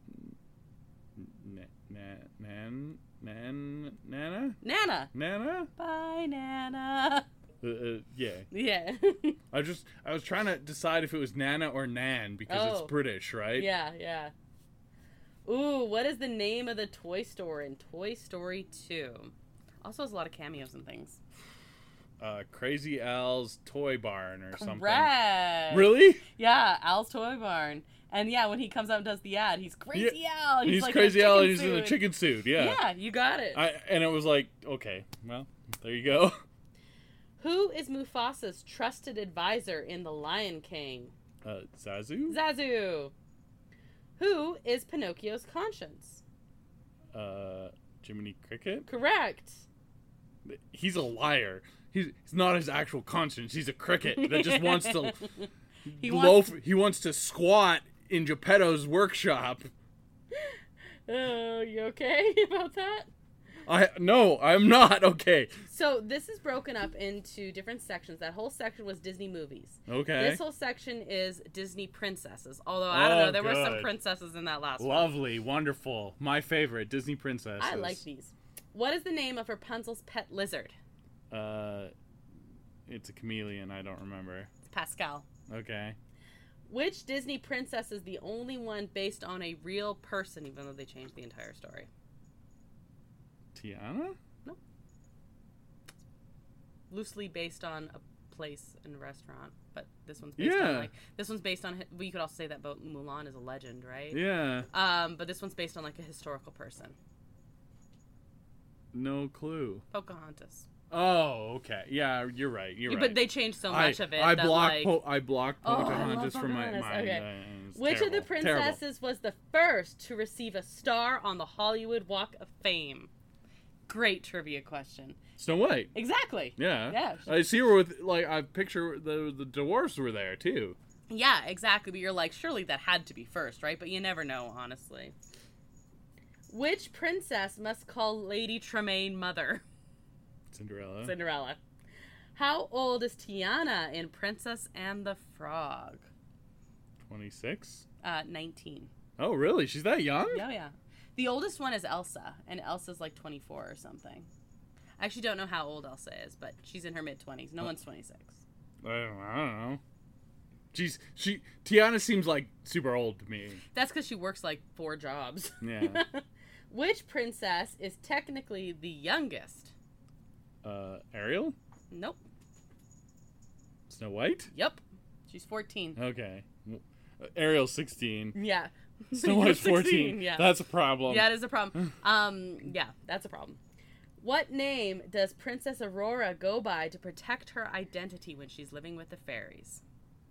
N- na- nan, nan, Nana? Nana. Nana? Bye, Nana. Uh, uh, yeah. Yeah. I just, I was trying to decide if it was Nana or Nan, because Oh. it's British, right? Yeah, yeah. Ooh, what is the name of the toy store in Toy Story two? Also has a lot of cameos and things. Uh, Crazy Al's Toy Barn or something. Correct. Really? Yeah, Al's Toy Barn. And yeah, when he comes out and does the ad, he's Crazy Al. He's, like Crazy in a Al, chicken and he's in a suit. chicken suit, yeah. Yeah, you got it. I, and it was like, okay, well, there you go. Who is Mufasa's trusted advisor in The Lion King? Uh, Zazu? Zazu. Who is Pinocchio's conscience? Uh, Jiminy Cricket? Correct. He's a liar. He's, he's not his actual conscience. He's a cricket that just wants to He loaf. wants- He wants to squat in Geppetto's workshop. Oh, you okay about that? I no, I'm not okay. So this is broken up into different sections. That whole section was Disney movies. Okay. This whole section is Disney princesses. Although I don't Oh, know, there were some good. princesses in that last one. Lovely, wonderful, my favorite Disney princesses. I like these. What is the name of Rapunzel's pet lizard? Uh, it's a chameleon. I don't remember. It's Pascal. Okay. Which Disney princess is the only one based on a real person, even though they changed the entire story? Tiana? Loosely based on a place and a restaurant, but this one's based Yeah. on like this one's based on. Well, you could also say that about Mulan is a legend, right? Yeah. Um, but this one's based on like a historical person. No clue. Pocahontas. Oh, okay. Yeah, you're right. You're Yeah, right. But they changed so I, much of it. I that, blocked. like, Po- I blocked Oh, I Pocahontas love from my Pocahontas. mind. Okay. Uh, it's Which of the terrible. Terrible. princesses was the first to receive a star on the Hollywood Walk of Fame? Great trivia question. Snow White. Exactly. Yeah. Yeah. I see her with like I picture the the dwarfs were there too. Yeah, exactly. But you're like, surely that had to be first, right? But you never know, honestly. Which princess must call Lady Tremaine mother? Cinderella. Cinderella. How old is Tiana in Princess and the Frog? Twenty-six. Uh, nineteen. Oh, really? She's that young? Yeah, yeah. The oldest one is Elsa, and Elsa's like twenty-four or something. I actually don't know how old Elsa is, but she's in her mid-twenties. No one's twenty-six. I don't, I don't know. She's she Tiana seems like super old to me. That's because she works like four jobs. Yeah. Which princess is technically the youngest? Uh, Ariel? Nope. Snow White? Yep. She's fourteen. Okay. Uh, Ariel's sixteen. Yeah. Snow You're White's fourteen. sixteen, yeah. That's a problem. Yeah, it is a problem. Um, yeah, that's a problem. What name does Princess Aurora go by to protect her identity when she's living with the fairies?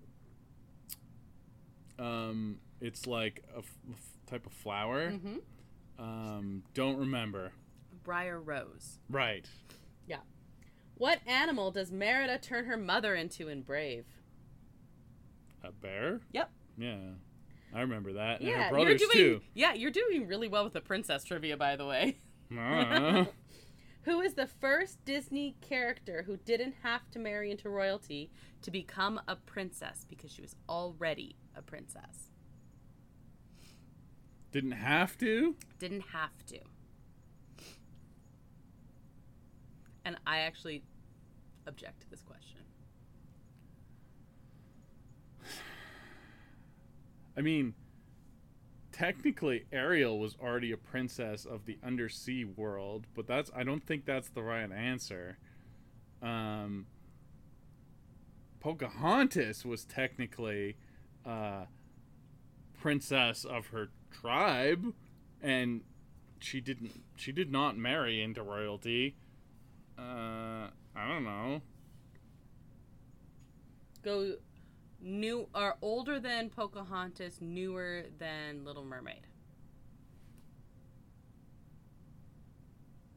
Um, it's like a f- f- type of flower. Mm-hmm. Um, don't remember. Briar Rose. Right. Yeah. What animal does Merida turn her mother into in Brave? A bear? Yep. Yeah. I remember that. And Yeah, her brothers you're doing. too. Yeah, you're doing really well with the princess trivia, by the way. Uh, Who is the first Disney character who didn't have to marry into royalty to become a princess because she was already a princess? didn't have to? Didn't have to. And I actually object to this question. I mean, technically Ariel was already a princess of the undersea world, but that's I don't think that's the right answer. Um, Pocahontas was technically uh, princess of her tribe, and she didn't she did not marry into royalty. Uh, I don't know. Go new or older than Pocahontas, newer than Little Mermaid.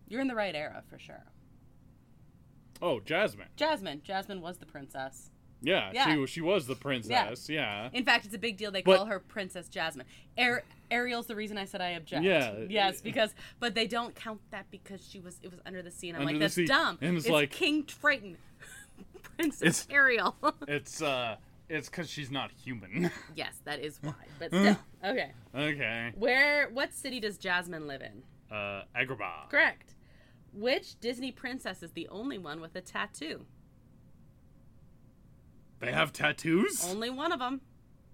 You're in the right era for sure. Oh, Jasmine. Jasmine. Jasmine was the princess. Yeah, Yeah. she she was the princess. Yeah. In fact, it's a big deal. They But- call her Princess Jasmine. Ar- Ariel's the reason I said I object. Yeah. Yes, because but they don't count that because she was it was under the sea, and I'm Under like the that's sea. dumb. And it's it's like- King Triton, Princess It's- Ariel. It's uh, it's because she's not human. Yes, that is why. But still, okay. Okay. Where? What city does Jasmine live in? Uh, Agrabah. Correct. Which Disney princess is the only one with a tattoo? They have tattoos? Only one of them.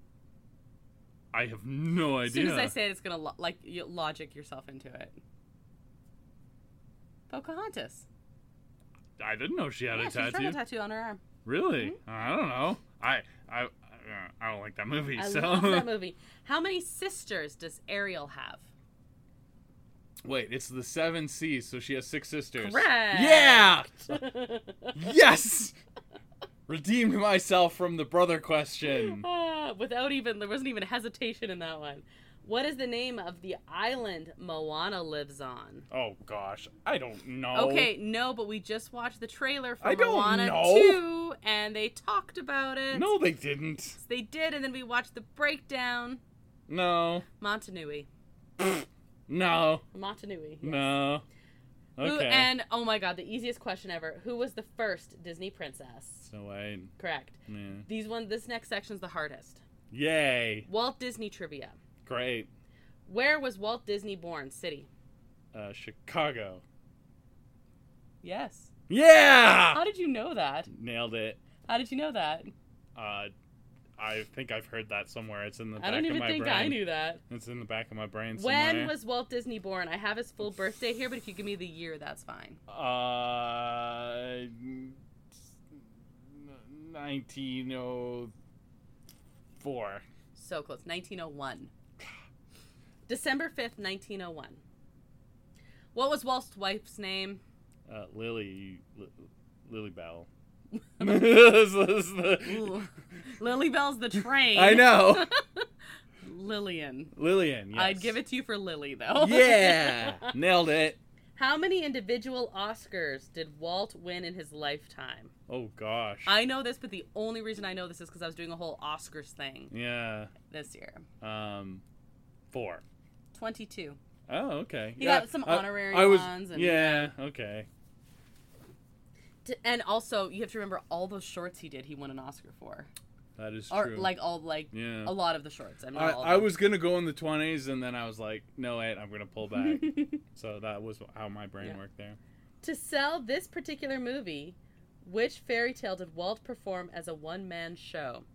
I have no idea. As soon as I say it, it's gonna lo- like you logic yourself into it. Pocahontas. I didn't know she had Yeah, a she's got tattoo. a tattoo on her arm. Really? I don't know. I I I don't like that movie. I so love that movie. How many sisters does Ariel have? wait, it's the Seven Seas, so she has six sisters. Correct. Yeah. Yes. Redeemed myself from the brother question. Ah, without even there wasn't even hesitation in that one. What is the name of the island Moana lives on? Oh gosh, I don't know. Okay, no, but we just watched the trailer for I don't Moana know. two, and they talked about it. No, they didn't. They did, and then we watched the breakdown. No. Montanui. No. Montanui. yes. No. Okay. Who, and, oh my god, the easiest question ever. Who was the first Disney princess? Snow White. Correct. Yeah. These one, this next section's the hardest. Yay. Walt Disney trivia. Great. Where was Walt Disney born? City. Uh, Chicago. Yes. Yeah. How did you know that? Nailed it. How did you know that? Uh, I think I've heard that somewhere. It's in the back I don't of even my think brain. I knew that. It's in the back of my brain somewhere. When was Walt Disney born? I have his full birthday here, but if you give me the year, that's fine. Uh, nineteen oh four. So close. nineteen oh one. December fifth, nineteen oh one. What was Walt's wife's name? Uh, Lily, Li- Lily Bell. This is the- Ooh. Lily Bell's the train. I know. Lillian. Lillian, yes. I'd give it to you for Lily, though. Yeah. Nailed it. How many individual Oscars did Walt win in his lifetime? Oh, gosh. I know this, but the only reason I know this is because I was doing a whole Oscars thing Yeah. this year. Um, four. twenty-two. Oh, okay. He yeah. got some I- honorary I was, ones and- yeah, okay. T- And also, you have to remember all those shorts he did, he won an Oscar for. That is Or, true. like, all, like, yeah. a lot of the shorts. I'm not I, all of I them. was going to go in the twenties, and then I was like, no, wait, I'm going to pull back. So that was how my brain Yeah. worked there. To sell this particular movie, which fairy tale did Walt perform as a one-man show?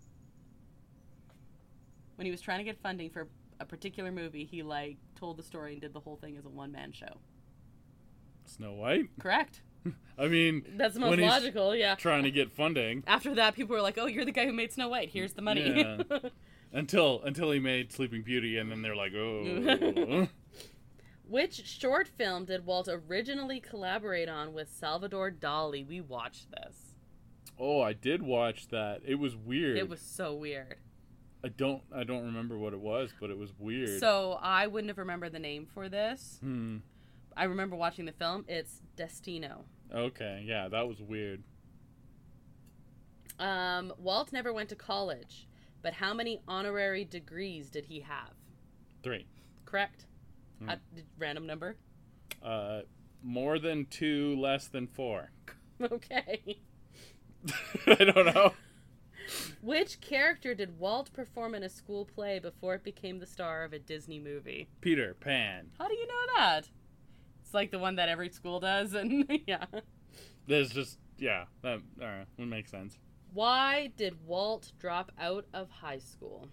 When he was trying to get funding for a particular movie, he, like, told the story and did the whole thing as a one-man show. Snow White? Correct. I mean, That's the most when he's logical, yeah. trying to get funding. After that, people were like, oh, you're the guy who made Snow White. Here's the money. Yeah. Until until he made Sleeping Beauty, and then they're like, oh. Which short film did Walt originally collaborate on with Salvador Dali? We watched this. Oh, I did watch that. It was weird. It was so weird. I don't I don't remember what it was, but it was weird. So I wouldn't have remembered the name for this. Hmm. I remember watching the film. It's Destino. Okay, yeah, that was weird. Um, Walt never went to college, but how many honorary degrees did he have? Three. Correct. Hmm. Uh, d- random number. Uh, more than two, less than four. Okay. I don't know. Which character did Walt perform in a school play before it became the star of a Disney movie? Peter Pan. How do you know that? It's like the one that every school does, and yeah. There's just yeah, that uh, would make sense. Why did Walt drop out of high school?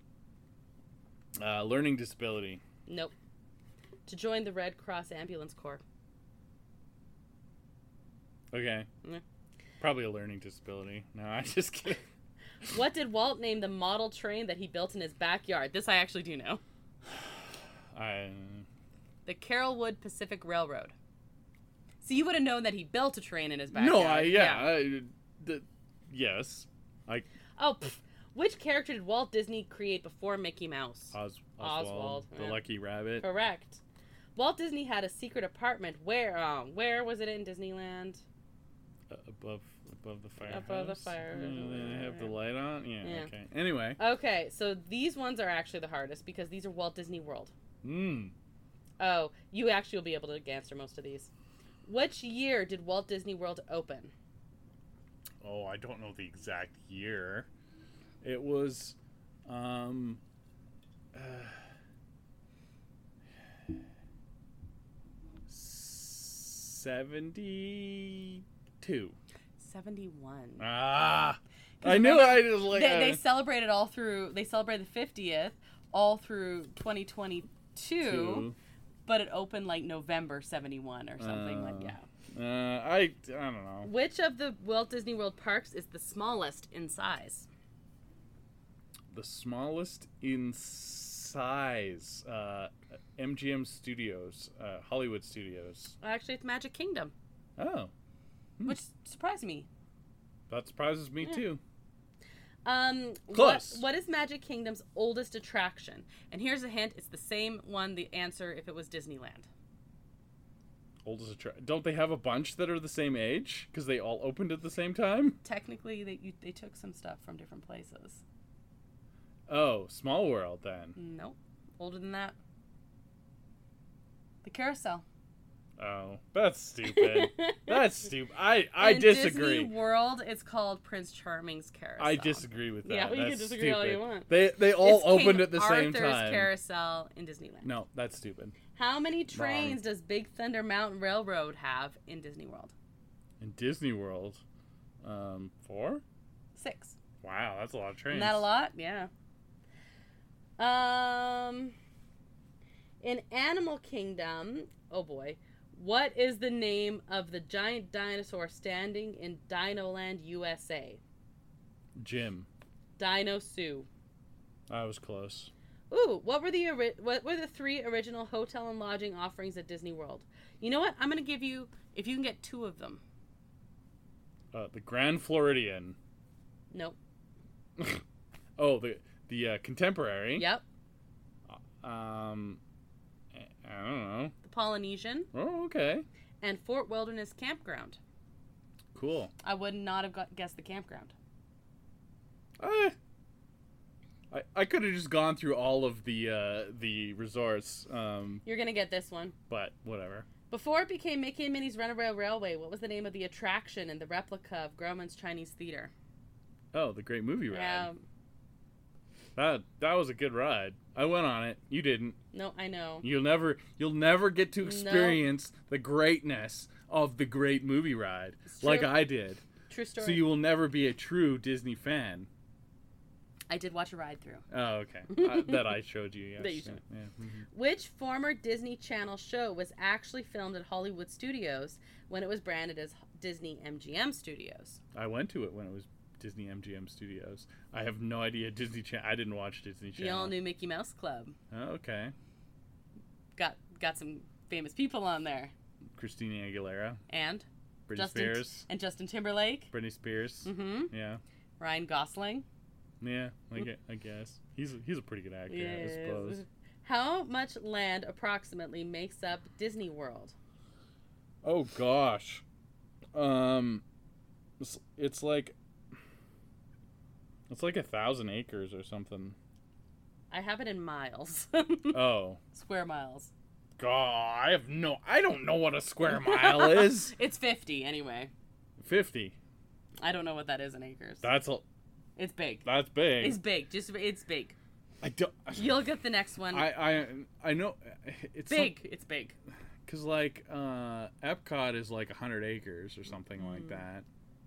Uh, learning disability. Nope. To join the Red Cross Ambulance Corps. Okay. Yeah. Probably a learning disability. No, I just kidding. What did Walt name the model train that he built in his backyard? This I actually do know. I. The Carrollwood Pacific Railroad. So you would have known that he built a train in his backyard. No, I yeah. I, the, yes. I Oh, pff. Which character did Walt Disney create before Mickey Mouse? Os, Oswald, Oswald, the yeah. Lucky Rabbit. Correct. Walt Disney had a secret apartment. Where? Um, where was it in Disneyland? Uh, above above the firehouse. Above the fire. Uh, they have the light on. Yeah, Yeah. Okay. Anyway. Okay, so these ones are actually the hardest because these are Walt Disney World. Hmm. Oh, you actually will be able to answer most of these. Which year did Walt Disney World open? Oh, I don't know the exact year. It was, um, uh, seventy-two. seventy-one. Ah, I remember, knew I just like. They, uh, they celebrated all through. They celebrated the fiftieth all through twenty twenty-two, Two. but it opened like November seventy-one or something Uh, like yeah. Uh, I I don't know. Which of the Walt Disney World parks is the smallest in size? The smallest in size, uh, M G M Studios, uh, Hollywood Studios. Actually, it's Magic Kingdom, Oh, Hmm. which surprised me. that surprises me Yeah. too. Um, Close. What, what is Magic Kingdom's oldest attraction? And here's a hint: it's the same one. The answer if it was Disneyland. Oldest attraction. Don't they have a bunch that are the same age? Because they all opened at the same time? Technically, they you, they took some stuff from different places. Oh, Small World then. Nope, older than that. The carousel. Oh, that's stupid. That's stupid. I, I In disagree. Disney World, it's called Prince Charming's Carousel. I disagree with that. Yeah, well, you that's can disagree stupid. all you want. They they all It's opened King at the same Arthur's time. Carousel in Disneyland. No, that's stupid. How many trains does Big Thunder Mountain Railroad have in Disney World? In Disney World, um, four? Six. Wow, that's a lot of trains. Isn't that a lot? Yeah. Um, in Animal Kingdom, oh boy, what is the name of the giant dinosaur standing in Dinoland, U S A? Jim. Dino Sue. I was close. Ooh, what were the ori- what were the three original hotel and lodging offerings at Disney World? You know what? I'm gonna give you if you can get two of them. Uh, the Grand Floridian. Nope. Oh, the the uh, Contemporary. Yep. Um, I don't know. The Polynesian Oh, okay. and Fort Wilderness Campground. Cool. I would not have got, guessed the campground. Eh. I I could have just gone through all of the uh, the resorts, um, You're gonna get this one. but whatever. Before it became Mickey and Minnie's Runaway Railway, what was the name of the attraction in the replica of Grauman's Chinese Theater? Oh, the Great Movie Ride. Yeah. That that was a good ride. I went on it. You didn't. No, I know. You'll never you'll never get to No. experience the greatness of the Great Movie Ride It's like true. I did. True story. So you will never be a true Disney fan. I did watch a ride through. Oh, okay. I, that I showed you. Yes. That you showed. Yeah. Yeah. Mhm. Which former Disney Channel show was actually filmed at Hollywood Studios when it was branded as Disney M G M Studios? I went to it when it was Disney M G M Studios. I have no idea Disney Channel. I didn't watch Disney The Channel. all new Mickey Mouse Club. Oh, okay. Got got some famous people on there. Christina Aguilera, And Britney Justin Spears, and Justin Timberlake. Britney Spears. Mm-hmm. Yeah. Ryan Gosling. Yeah, I gue- I guess he's a, he's a pretty good actor, I Yes. suppose. How much land approximately makes up Disney World? Oh gosh, um, it's, it's like it's like a thousand acres or something. I have it in miles. Oh Square miles. God, I have no, I don't know what a square mile is. It's fifty anyway. Fifty. I don't know what that is in acres. That's a It's big. that's big. It's big. Just it's big. I don't. You'll get the next one. I I I know it's big. It's big. because like uh, Epcot is like a hundred acres or something like Mm. that.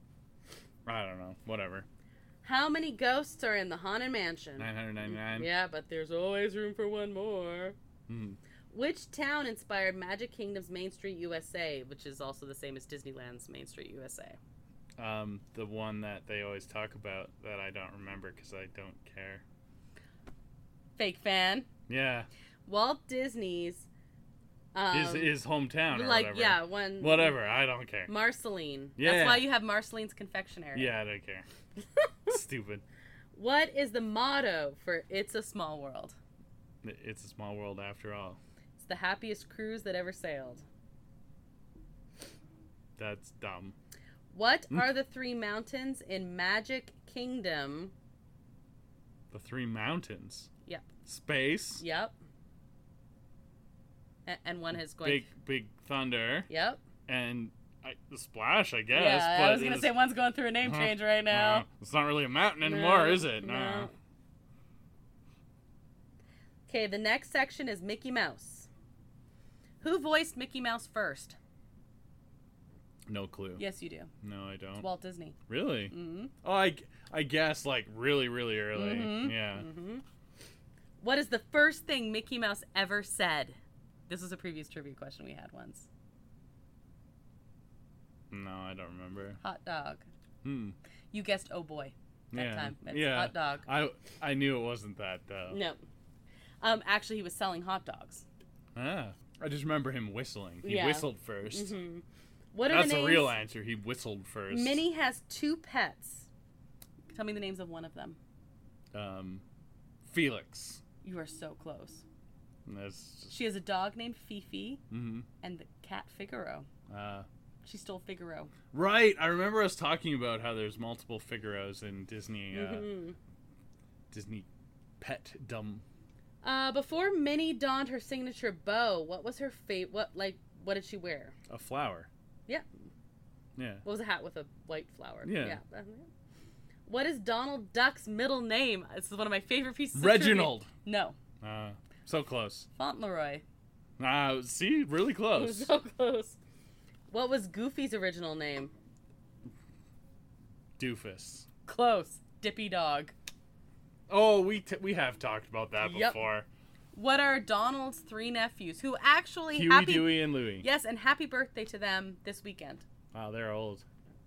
I don't know. Whatever. How many ghosts are in the Haunted Mansion? Nine hundred ninety nine. Yeah, but there's always room for one more. Mm. Which town inspired Magic Kingdom's Main Street U S A, which is also the same as Disneyland's Main Street U S A? Um, the one that they always talk about that I don't remember because I don't care. Fake fan. Yeah, Walt Disney's. Um, his his hometown or like whatever. yeah, when Whatever, I don't care. Marceline. Yeah. That's why you have Marceline's Confectionery. Yeah, I don't care. Stupid. What is the motto for It's a Small World? It's a small world after all. It's the happiest cruise that ever sailed. That's dumb. What are the three mountains in Magic Kingdom? The three mountains. Yep. Space. Yep. A- and one has going. Big, big thunder. Yep. And I, the splash, I guess. Yeah, but I was going to say one's going through a name uh, change right now. Uh, it's not really a mountain anymore, no, is it? No. no. Okay, the next section is Mickey Mouse. Who voiced Mickey Mouse first? No clue. Yes, you do. No, I don't. It's Walt Disney. Really? Mm-hmm. Oh, I, I guess like really, really early. Mm-hmm. Yeah. Mm-hmm. What is the first thing Mickey Mouse ever said? This was a previous trivia question we had once. No, I don't remember. Hot dog. Hmm. You guessed, oh boy, that yeah. time. It's yeah. hot dog. I I knew it wasn't that though. No. Um, actually, he was selling hot dogs. Ah. I just remember him whistling. He Yeah. whistled first. Mm-hmm. What are That's the names? the real answer. He whistled first. Minnie has two pets. Tell me the names of one of them. Um, Felix. You are so close. That's just, She has a dog named Fifi mm-hmm. and the cat Figaro. uh, She stole Figaro. right. I remember us talking about how there's multiple Figaros in Disney. Uh, Mm-hmm. Disney pet dumb. Uh, before Minnie donned her signature bow, what was her fate? What like what did she wear? A flower. Yeah. Yeah. What was a hat with a white flower? Yeah. Yeah. Uh, What is Donald Duck's middle name? This is one of my favorite pieces. of Reginald. trivia. No. Uh, so close. Fauntleroy. Ah, see, really close. So close. What was Goofy's original name? Doofus. Close. Dippy Dog. Oh, we t- we have talked about that Yep. before. What are Donald's three nephews who actually Huey, happy Dewey, and Louie. Yes, and happy birthday to them this weekend. Wow, they're old.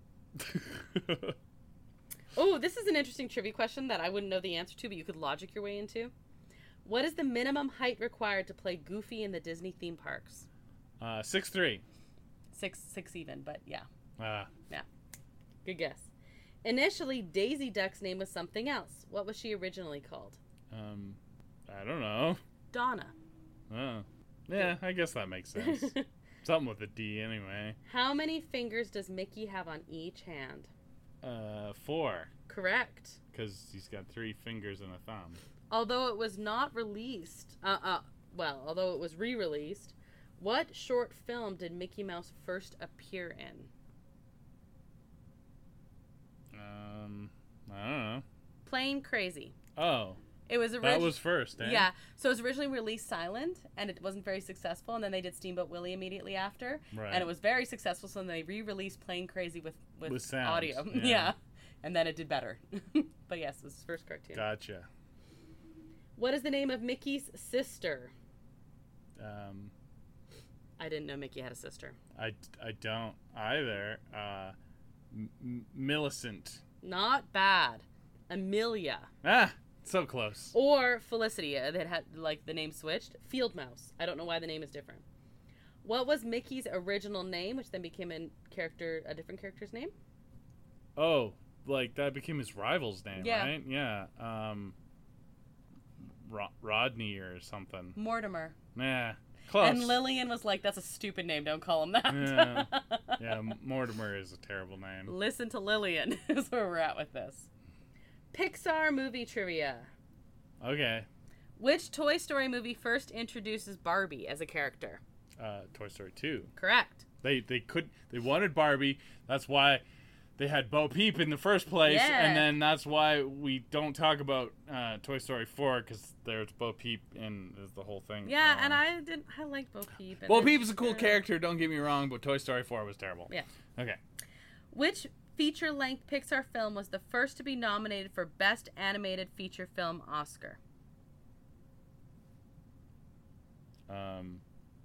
Oh, this is an interesting trivia question that I wouldn't know the answer to, but you could logic your way into. What is the minimum height required to play Goofy in the Disney theme parks? uh, six three. Six, six even, but yeah, Ah, yeah. Good guess. Initially, Daisy Duck's name was something else. What was she originally called? um, I don't know. Donna. Oh, yeah, I guess that makes sense. Something with a D, anyway. How many fingers does Mickey have on each hand? Uh, four, Correct. because he's got three fingers and a thumb. Although it was not released, uh, uh, well, although it was re-released, what short film did Mickey Mouse first appear in? Um, I don't know. Plain Crazy. Oh, It was that originally was first, eh? yeah. So it was originally released silent, and it wasn't very successful. And then they did Steamboat Willie immediately after, Right. and it was very successful. So then they re-released Plain Crazy with with, With sound, audio, yeah. yeah. And then it did better. But yes, it was his first cartoon. Gotcha. What is the name of Mickey's sister? Um, I didn't know Mickey had a sister. I, I don't either. Uh, M- M- Millicent. Not bad. Amelia. Ah, so close. Or Felicity, uh, that had like the name switched. Field Mouse. I don't know why the name is different. What was Mickey's original name, which then became a character, a different character's name? Oh, like that became his rival's name, Yeah. right? Yeah. Um, Ro- Rodney or something. Mortimer. Nah, close. And Lillian was like, "That's a stupid name. Don't call him that." Yeah. Yeah, Mortimer is a terrible name. Listen to Lillian. Is where we're at with this. Pixar movie trivia. Okay. Which Toy Story movie first introduces Barbie as a character? Uh, Toy Story two. Correct. They they could they wanted Barbie. That's why they had Bo Peep in the first place, Yeah. and then that's why we don't talk about uh, Toy Story four because there's Bo Peep in is the whole thing. Yeah, Um, and I didn't. I like Bo Peep. and Bo then- Peep is a cool character. Don't get me wrong, but Toy Story four was terrible. Yeah. Okay. Which feature-length Pixar film was the first to be nominated for Best Animated Feature Film Oscar? Um.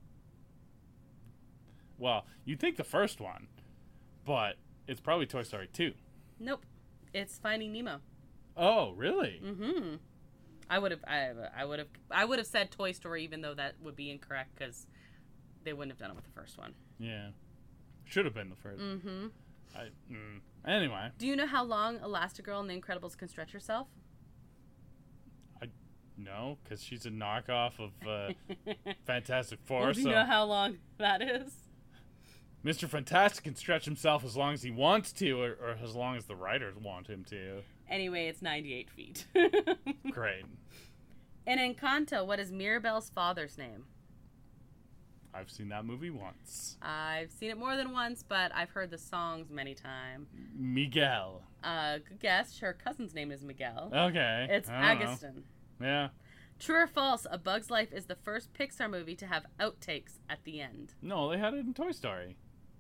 Well, you'd think the first one, but it's probably Toy Story two. Nope. It's Finding Nemo. Oh, really? Mm-hmm. I would have. I, I would have. I would have said Toy Story, even though that would be incorrect because they wouldn't have done it with the first one. Yeah. Should have been the first. Mm-hmm. I, mm. Anyway. Do you know how long Elastigirl in The Incredibles can stretch herself? No, because she's a knockoff of uh, Fantastic Four. Well, do you so know how long that is? Mister Fantastic can stretch himself as long as he wants to, or, or as long as the writers want him to. Anyway, it's ninety-eight feet. Great. In Encanto, what is Mirabel's father's name? I've seen that movie once. I've seen it more than once, but I've heard the songs many times. Miguel. Uh, good guess. Her cousin's name is Miguel. Okay. It's I don't know. Agustin. Yeah. True or false, A Bug's Life is the first Pixar movie to have outtakes at the end. No, they had it in Toy Story.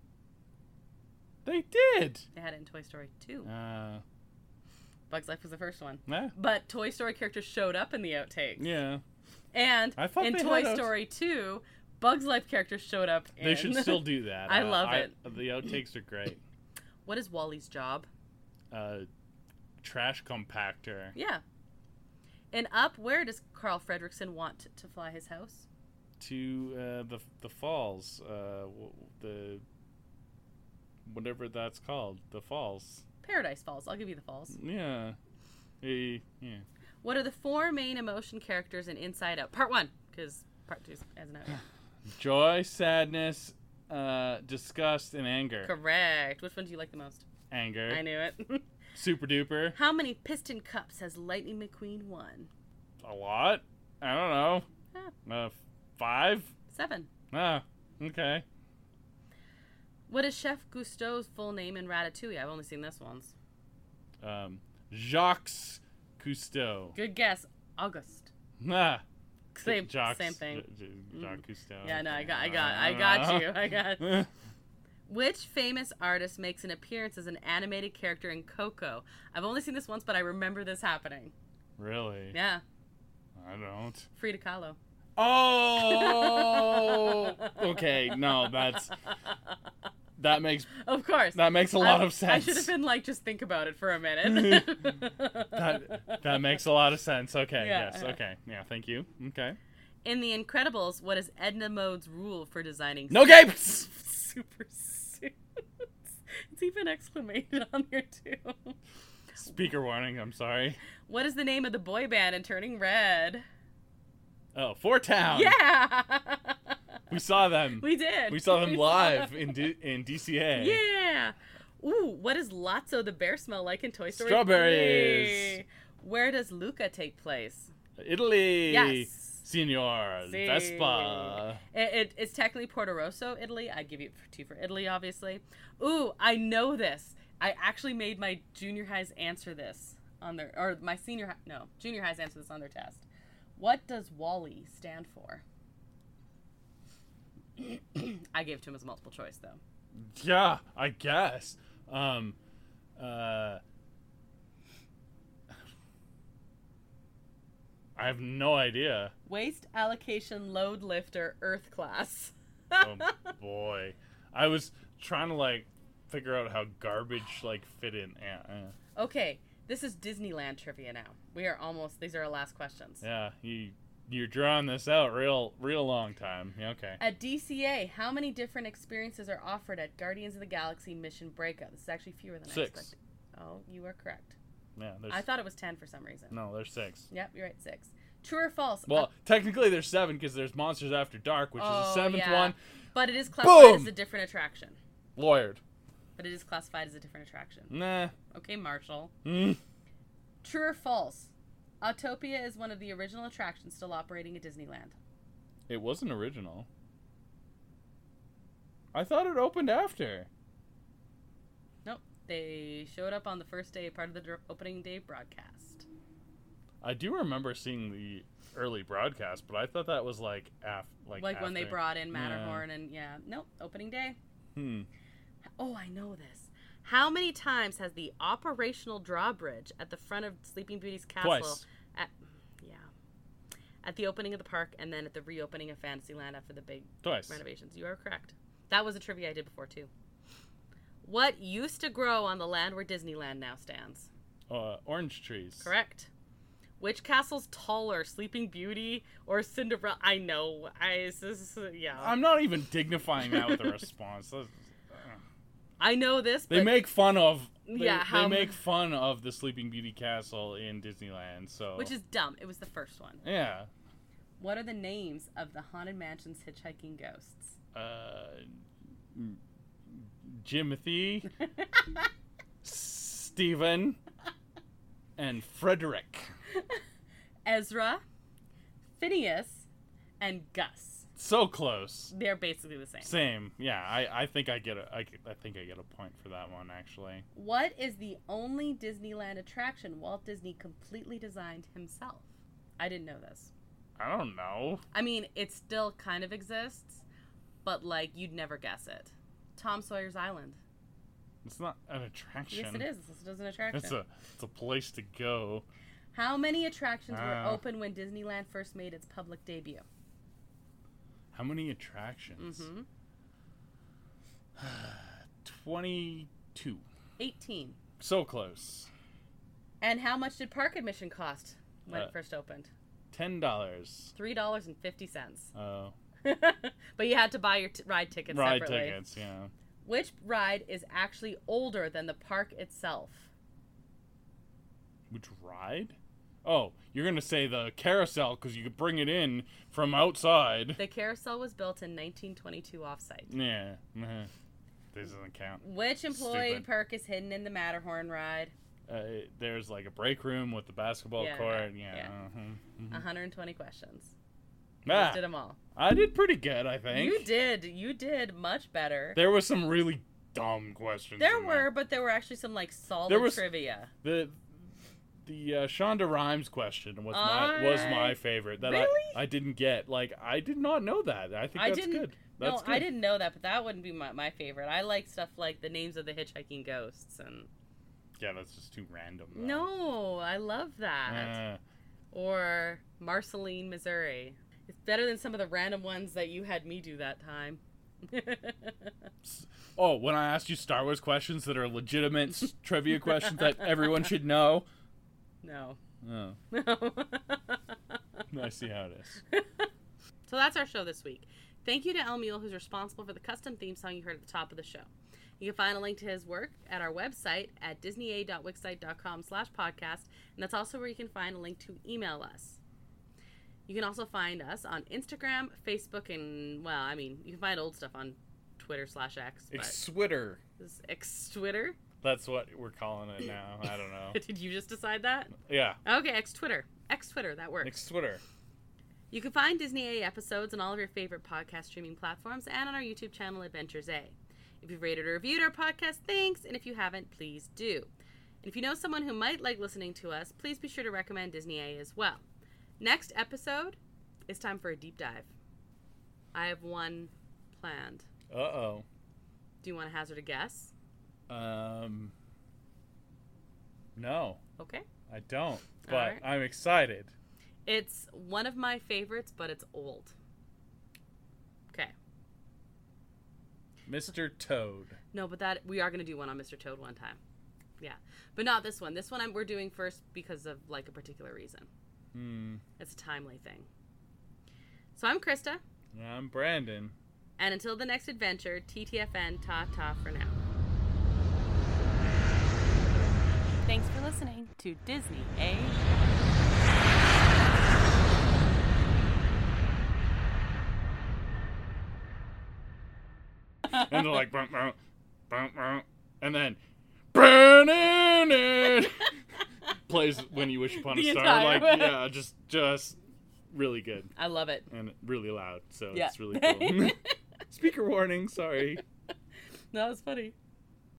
They did. They had it in Toy Story two. Uh, Bug's Life was the first one. yeah. But Toy Story characters showed up in the outtakes. Yeah. And I thought in they Toy had out- Story two, Bug's Life characters showed up in... They should still do that. I uh, love it. The outtakes are great. What is Wally's job? Uh, trash compactor. Yeah. In Up, where does Carl Fredricksen want to fly his house? To uh, the the falls. Uh, w- the whatever that's called. The falls. Paradise Falls. I'll give you the falls. Yeah. Hey, yeah. What are the four main emotion characters in Inside Out? Part one, because part two hasn't out yet. Joy, sadness, uh, disgust, and anger. Correct. Which one do you like the most? Anger. I knew it. Super duper. How many Piston Cups has Lightning McQueen won? A lot? I don't know. Ah, Uh, five? seven. Ah, okay. What is Chef Cousteau's full name in Ratatouille? I've only seen this once. Um, Jacques Cousteau. Good guess. August. Ah. Same, Jacques, same thing. J- J- Jacques Cousteau. Yeah, no, I got, I Uh, got, I got you. I got. Which famous artist makes an appearance as an animated character in Coco? I've only seen this once, but I remember this happening. Really? Yeah, I don't. Frida Kahlo. Oh. Okay. No, that's that makes Of course. that makes a lot I, of sense. I should have been like, just think about it for a minute. that that makes a lot of sense. Okay. Yeah. Yes. Okay. Yeah. Thank you. Okay. In The Incredibles, what is Edna Mode's rule for designing No gapes. super suits? It's even exclamation on here too. Speaker warning. I'm sorry. What is the name of the boy band in Turning Red? Oh, Four Town. Yeah. We saw them. We did. We saw them We live them. in D- in D C A. Yeah. Ooh, what does Lotso the bear smell like in Toy Story Strawberries. three? Where does Luca take place? Italy. Yes. Signor Si. Vespa. It, it, it's technically Porto Rosso, Italy. I give you two for Italy, obviously. Ooh, I know this. I actually made my junior highs answer this on their, or my senior high, no, junior highs answer this on their test. What does WALL-E stand for? I gave it to him as a multiple choice, though. Yeah, I guess. Um, uh, I have no idea. Waste Allocation Load Lifter Earth Class. Oh boy, I was trying to like figure out how garbage like fit in. Yeah, yeah. Okay, this is Disneyland trivia now. We are almost, these are our last questions. Yeah, you you're drawing this out real real long time. Yeah, okay. At D C A, how many different experiences are offered at Guardians of the Galaxy Mission Breakout? This is actually fewer than I Six. expected. Oh, you are correct. Yeah, there's I thought it was ten for some reason. no, there's six. Yep, you're right, six. True or false? Well, Uh, technically there's seven because there's Monsters After Dark, which is oh, the seventh yeah. one. But it is classified Boom! as a different attraction. Lawyered. But it is classified as a different attraction. Nah. Okay, Marshall. Mm. True or false? Autopia is one of the original attractions still operating at Disneyland. It wasn't original. I thought it opened after. Nope. They showed up on the first day, part of the dr- opening day broadcast. I do remember seeing the early broadcast, but I thought that was like af- like Like when they after. brought in Matterhorn and, yeah. Nope, opening day. Hmm. Oh, I know this. How many times has the operational drawbridge at the front of Sleeping Beauty's castle... Twice. At, yeah. At the opening of the park and then at the reopening of Fantasyland after the big Twice. renovations. You are correct. That was a trivia I did before, too. What used to grow on the land where Disneyland now stands? Uh, orange trees. Correct. Which castle's taller, Sleeping Beauty or Cinderella? I know. I this is, yeah. I'm not even dignifying that with a response. That's- I know this, but They make fun of they, yeah, how they make fun of the Sleeping Beauty castle in Disneyland, so which is dumb. It was the first one. yeah. What are the names of the Haunted Mansion's hitchhiking ghosts? Uh, Jimothy, Stephen, and Frederick. Ezra, Phineas, and Gus. So close. They're basically the same. Same. Yeah, I, I think I get a I, I think I get a point for that one actually. What is the only Disneyland attraction Walt Disney completely designed himself? I didn't know this. I don't know. I mean, it still kind of exists, but like you'd never guess it. Tom Sawyer's Island. It's not an attraction. Yes, it is. It's just an attraction. It's a it's a place to go. How many attractions Uh, were open when Disneyland first made its public debut? How many attractions? Mm-hmm. twenty-two. eighteen. So close. And how much did park admission cost when Uh, it first opened? Ten dollars. three dollars and fifty cents. Oh. But you had to buy your t- ride tickets Ride separately. tickets, yeah. Which ride is actually older than the park itself? Which ride? Oh, you're gonna say the carousel because you could bring it in from outside. The carousel was built in nineteen twenty-two offsite. Yeah. uh This doesn't count. Which employee Stupid. perk is hidden in the Matterhorn ride? Uh, there's like a break room with the basketball Yeah, court. Yeah. yeah. uh-huh, mhm. one hundred twenty questions. Ah, You did them all. I did pretty good, I think. You did. You did much better. There was some really dumb questions. There in were, but there were actually some like solid There was- trivia. The the uh, Shonda Rhimes question was my was my I- favorite that Really? I, I didn't get. Like I did not know that. I think I that's didn't- good. That's no, good. I didn't know that, but that wouldn't be my, my favorite. I like stuff like the names of the hitchhiking ghosts and. Yeah, that's just too random. Though. No, I love that. Uh, Or Marceline, Missouri. It's better than some of the random ones that you had me do that time. oh, when I asked you Star Wars questions that are legitimate s- trivia questions that everyone should know. No. Oh, No. I see how it is. So that's our show this week. Thank you to El Mule, who's responsible for the custom theme song you heard at the top of the show. You can find a link to his work at our website at disney a dot wixsite dot com slash podcast, and that's also where you can find a link to email us. You can also find us on Instagram, Facebook, and, well, I mean, you can find old stuff on Twitter slash X. But X-Twitter. this is X-Twitter? That's what we're calling it now. I don't know. Did you just decide that? Yeah. Okay, X-Twitter. X-Twitter, that works. X-Twitter. You can find Disney A episodes on all of your favorite podcast streaming platforms and on our YouTube channel, Adventures A. If you've rated or reviewed our podcast, thanks, and if you haven't, please do. And if you know someone who might like listening to us, please be sure to recommend Disney A as well. Next episode, it's time for a deep dive. I have one planned. Uh-oh. Do you want to hazard a guess? Um, no, Okay. I don't. But right. I'm excited. It's one of my favorites, but it's old. Okay. Mister Toad. No, but that we are going to do one on Mister Toad one time. Yeah. But not this one. This one I'm, we're doing first because of, like, a particular reason. Hmm. It's a timely thing. So I'm Krista. I'm Brandon. And until the next adventure, T T F N, ta-ta for now. Thanks for listening to Disney A. And they're like, bum, bum, bum, bum, and then, burning it plays When You Wish Upon a The Star. entire- Like, yeah, just, just really good I love it. and really loud. So Yeah. it's really cool. Speaker warning. Sorry. That was funny.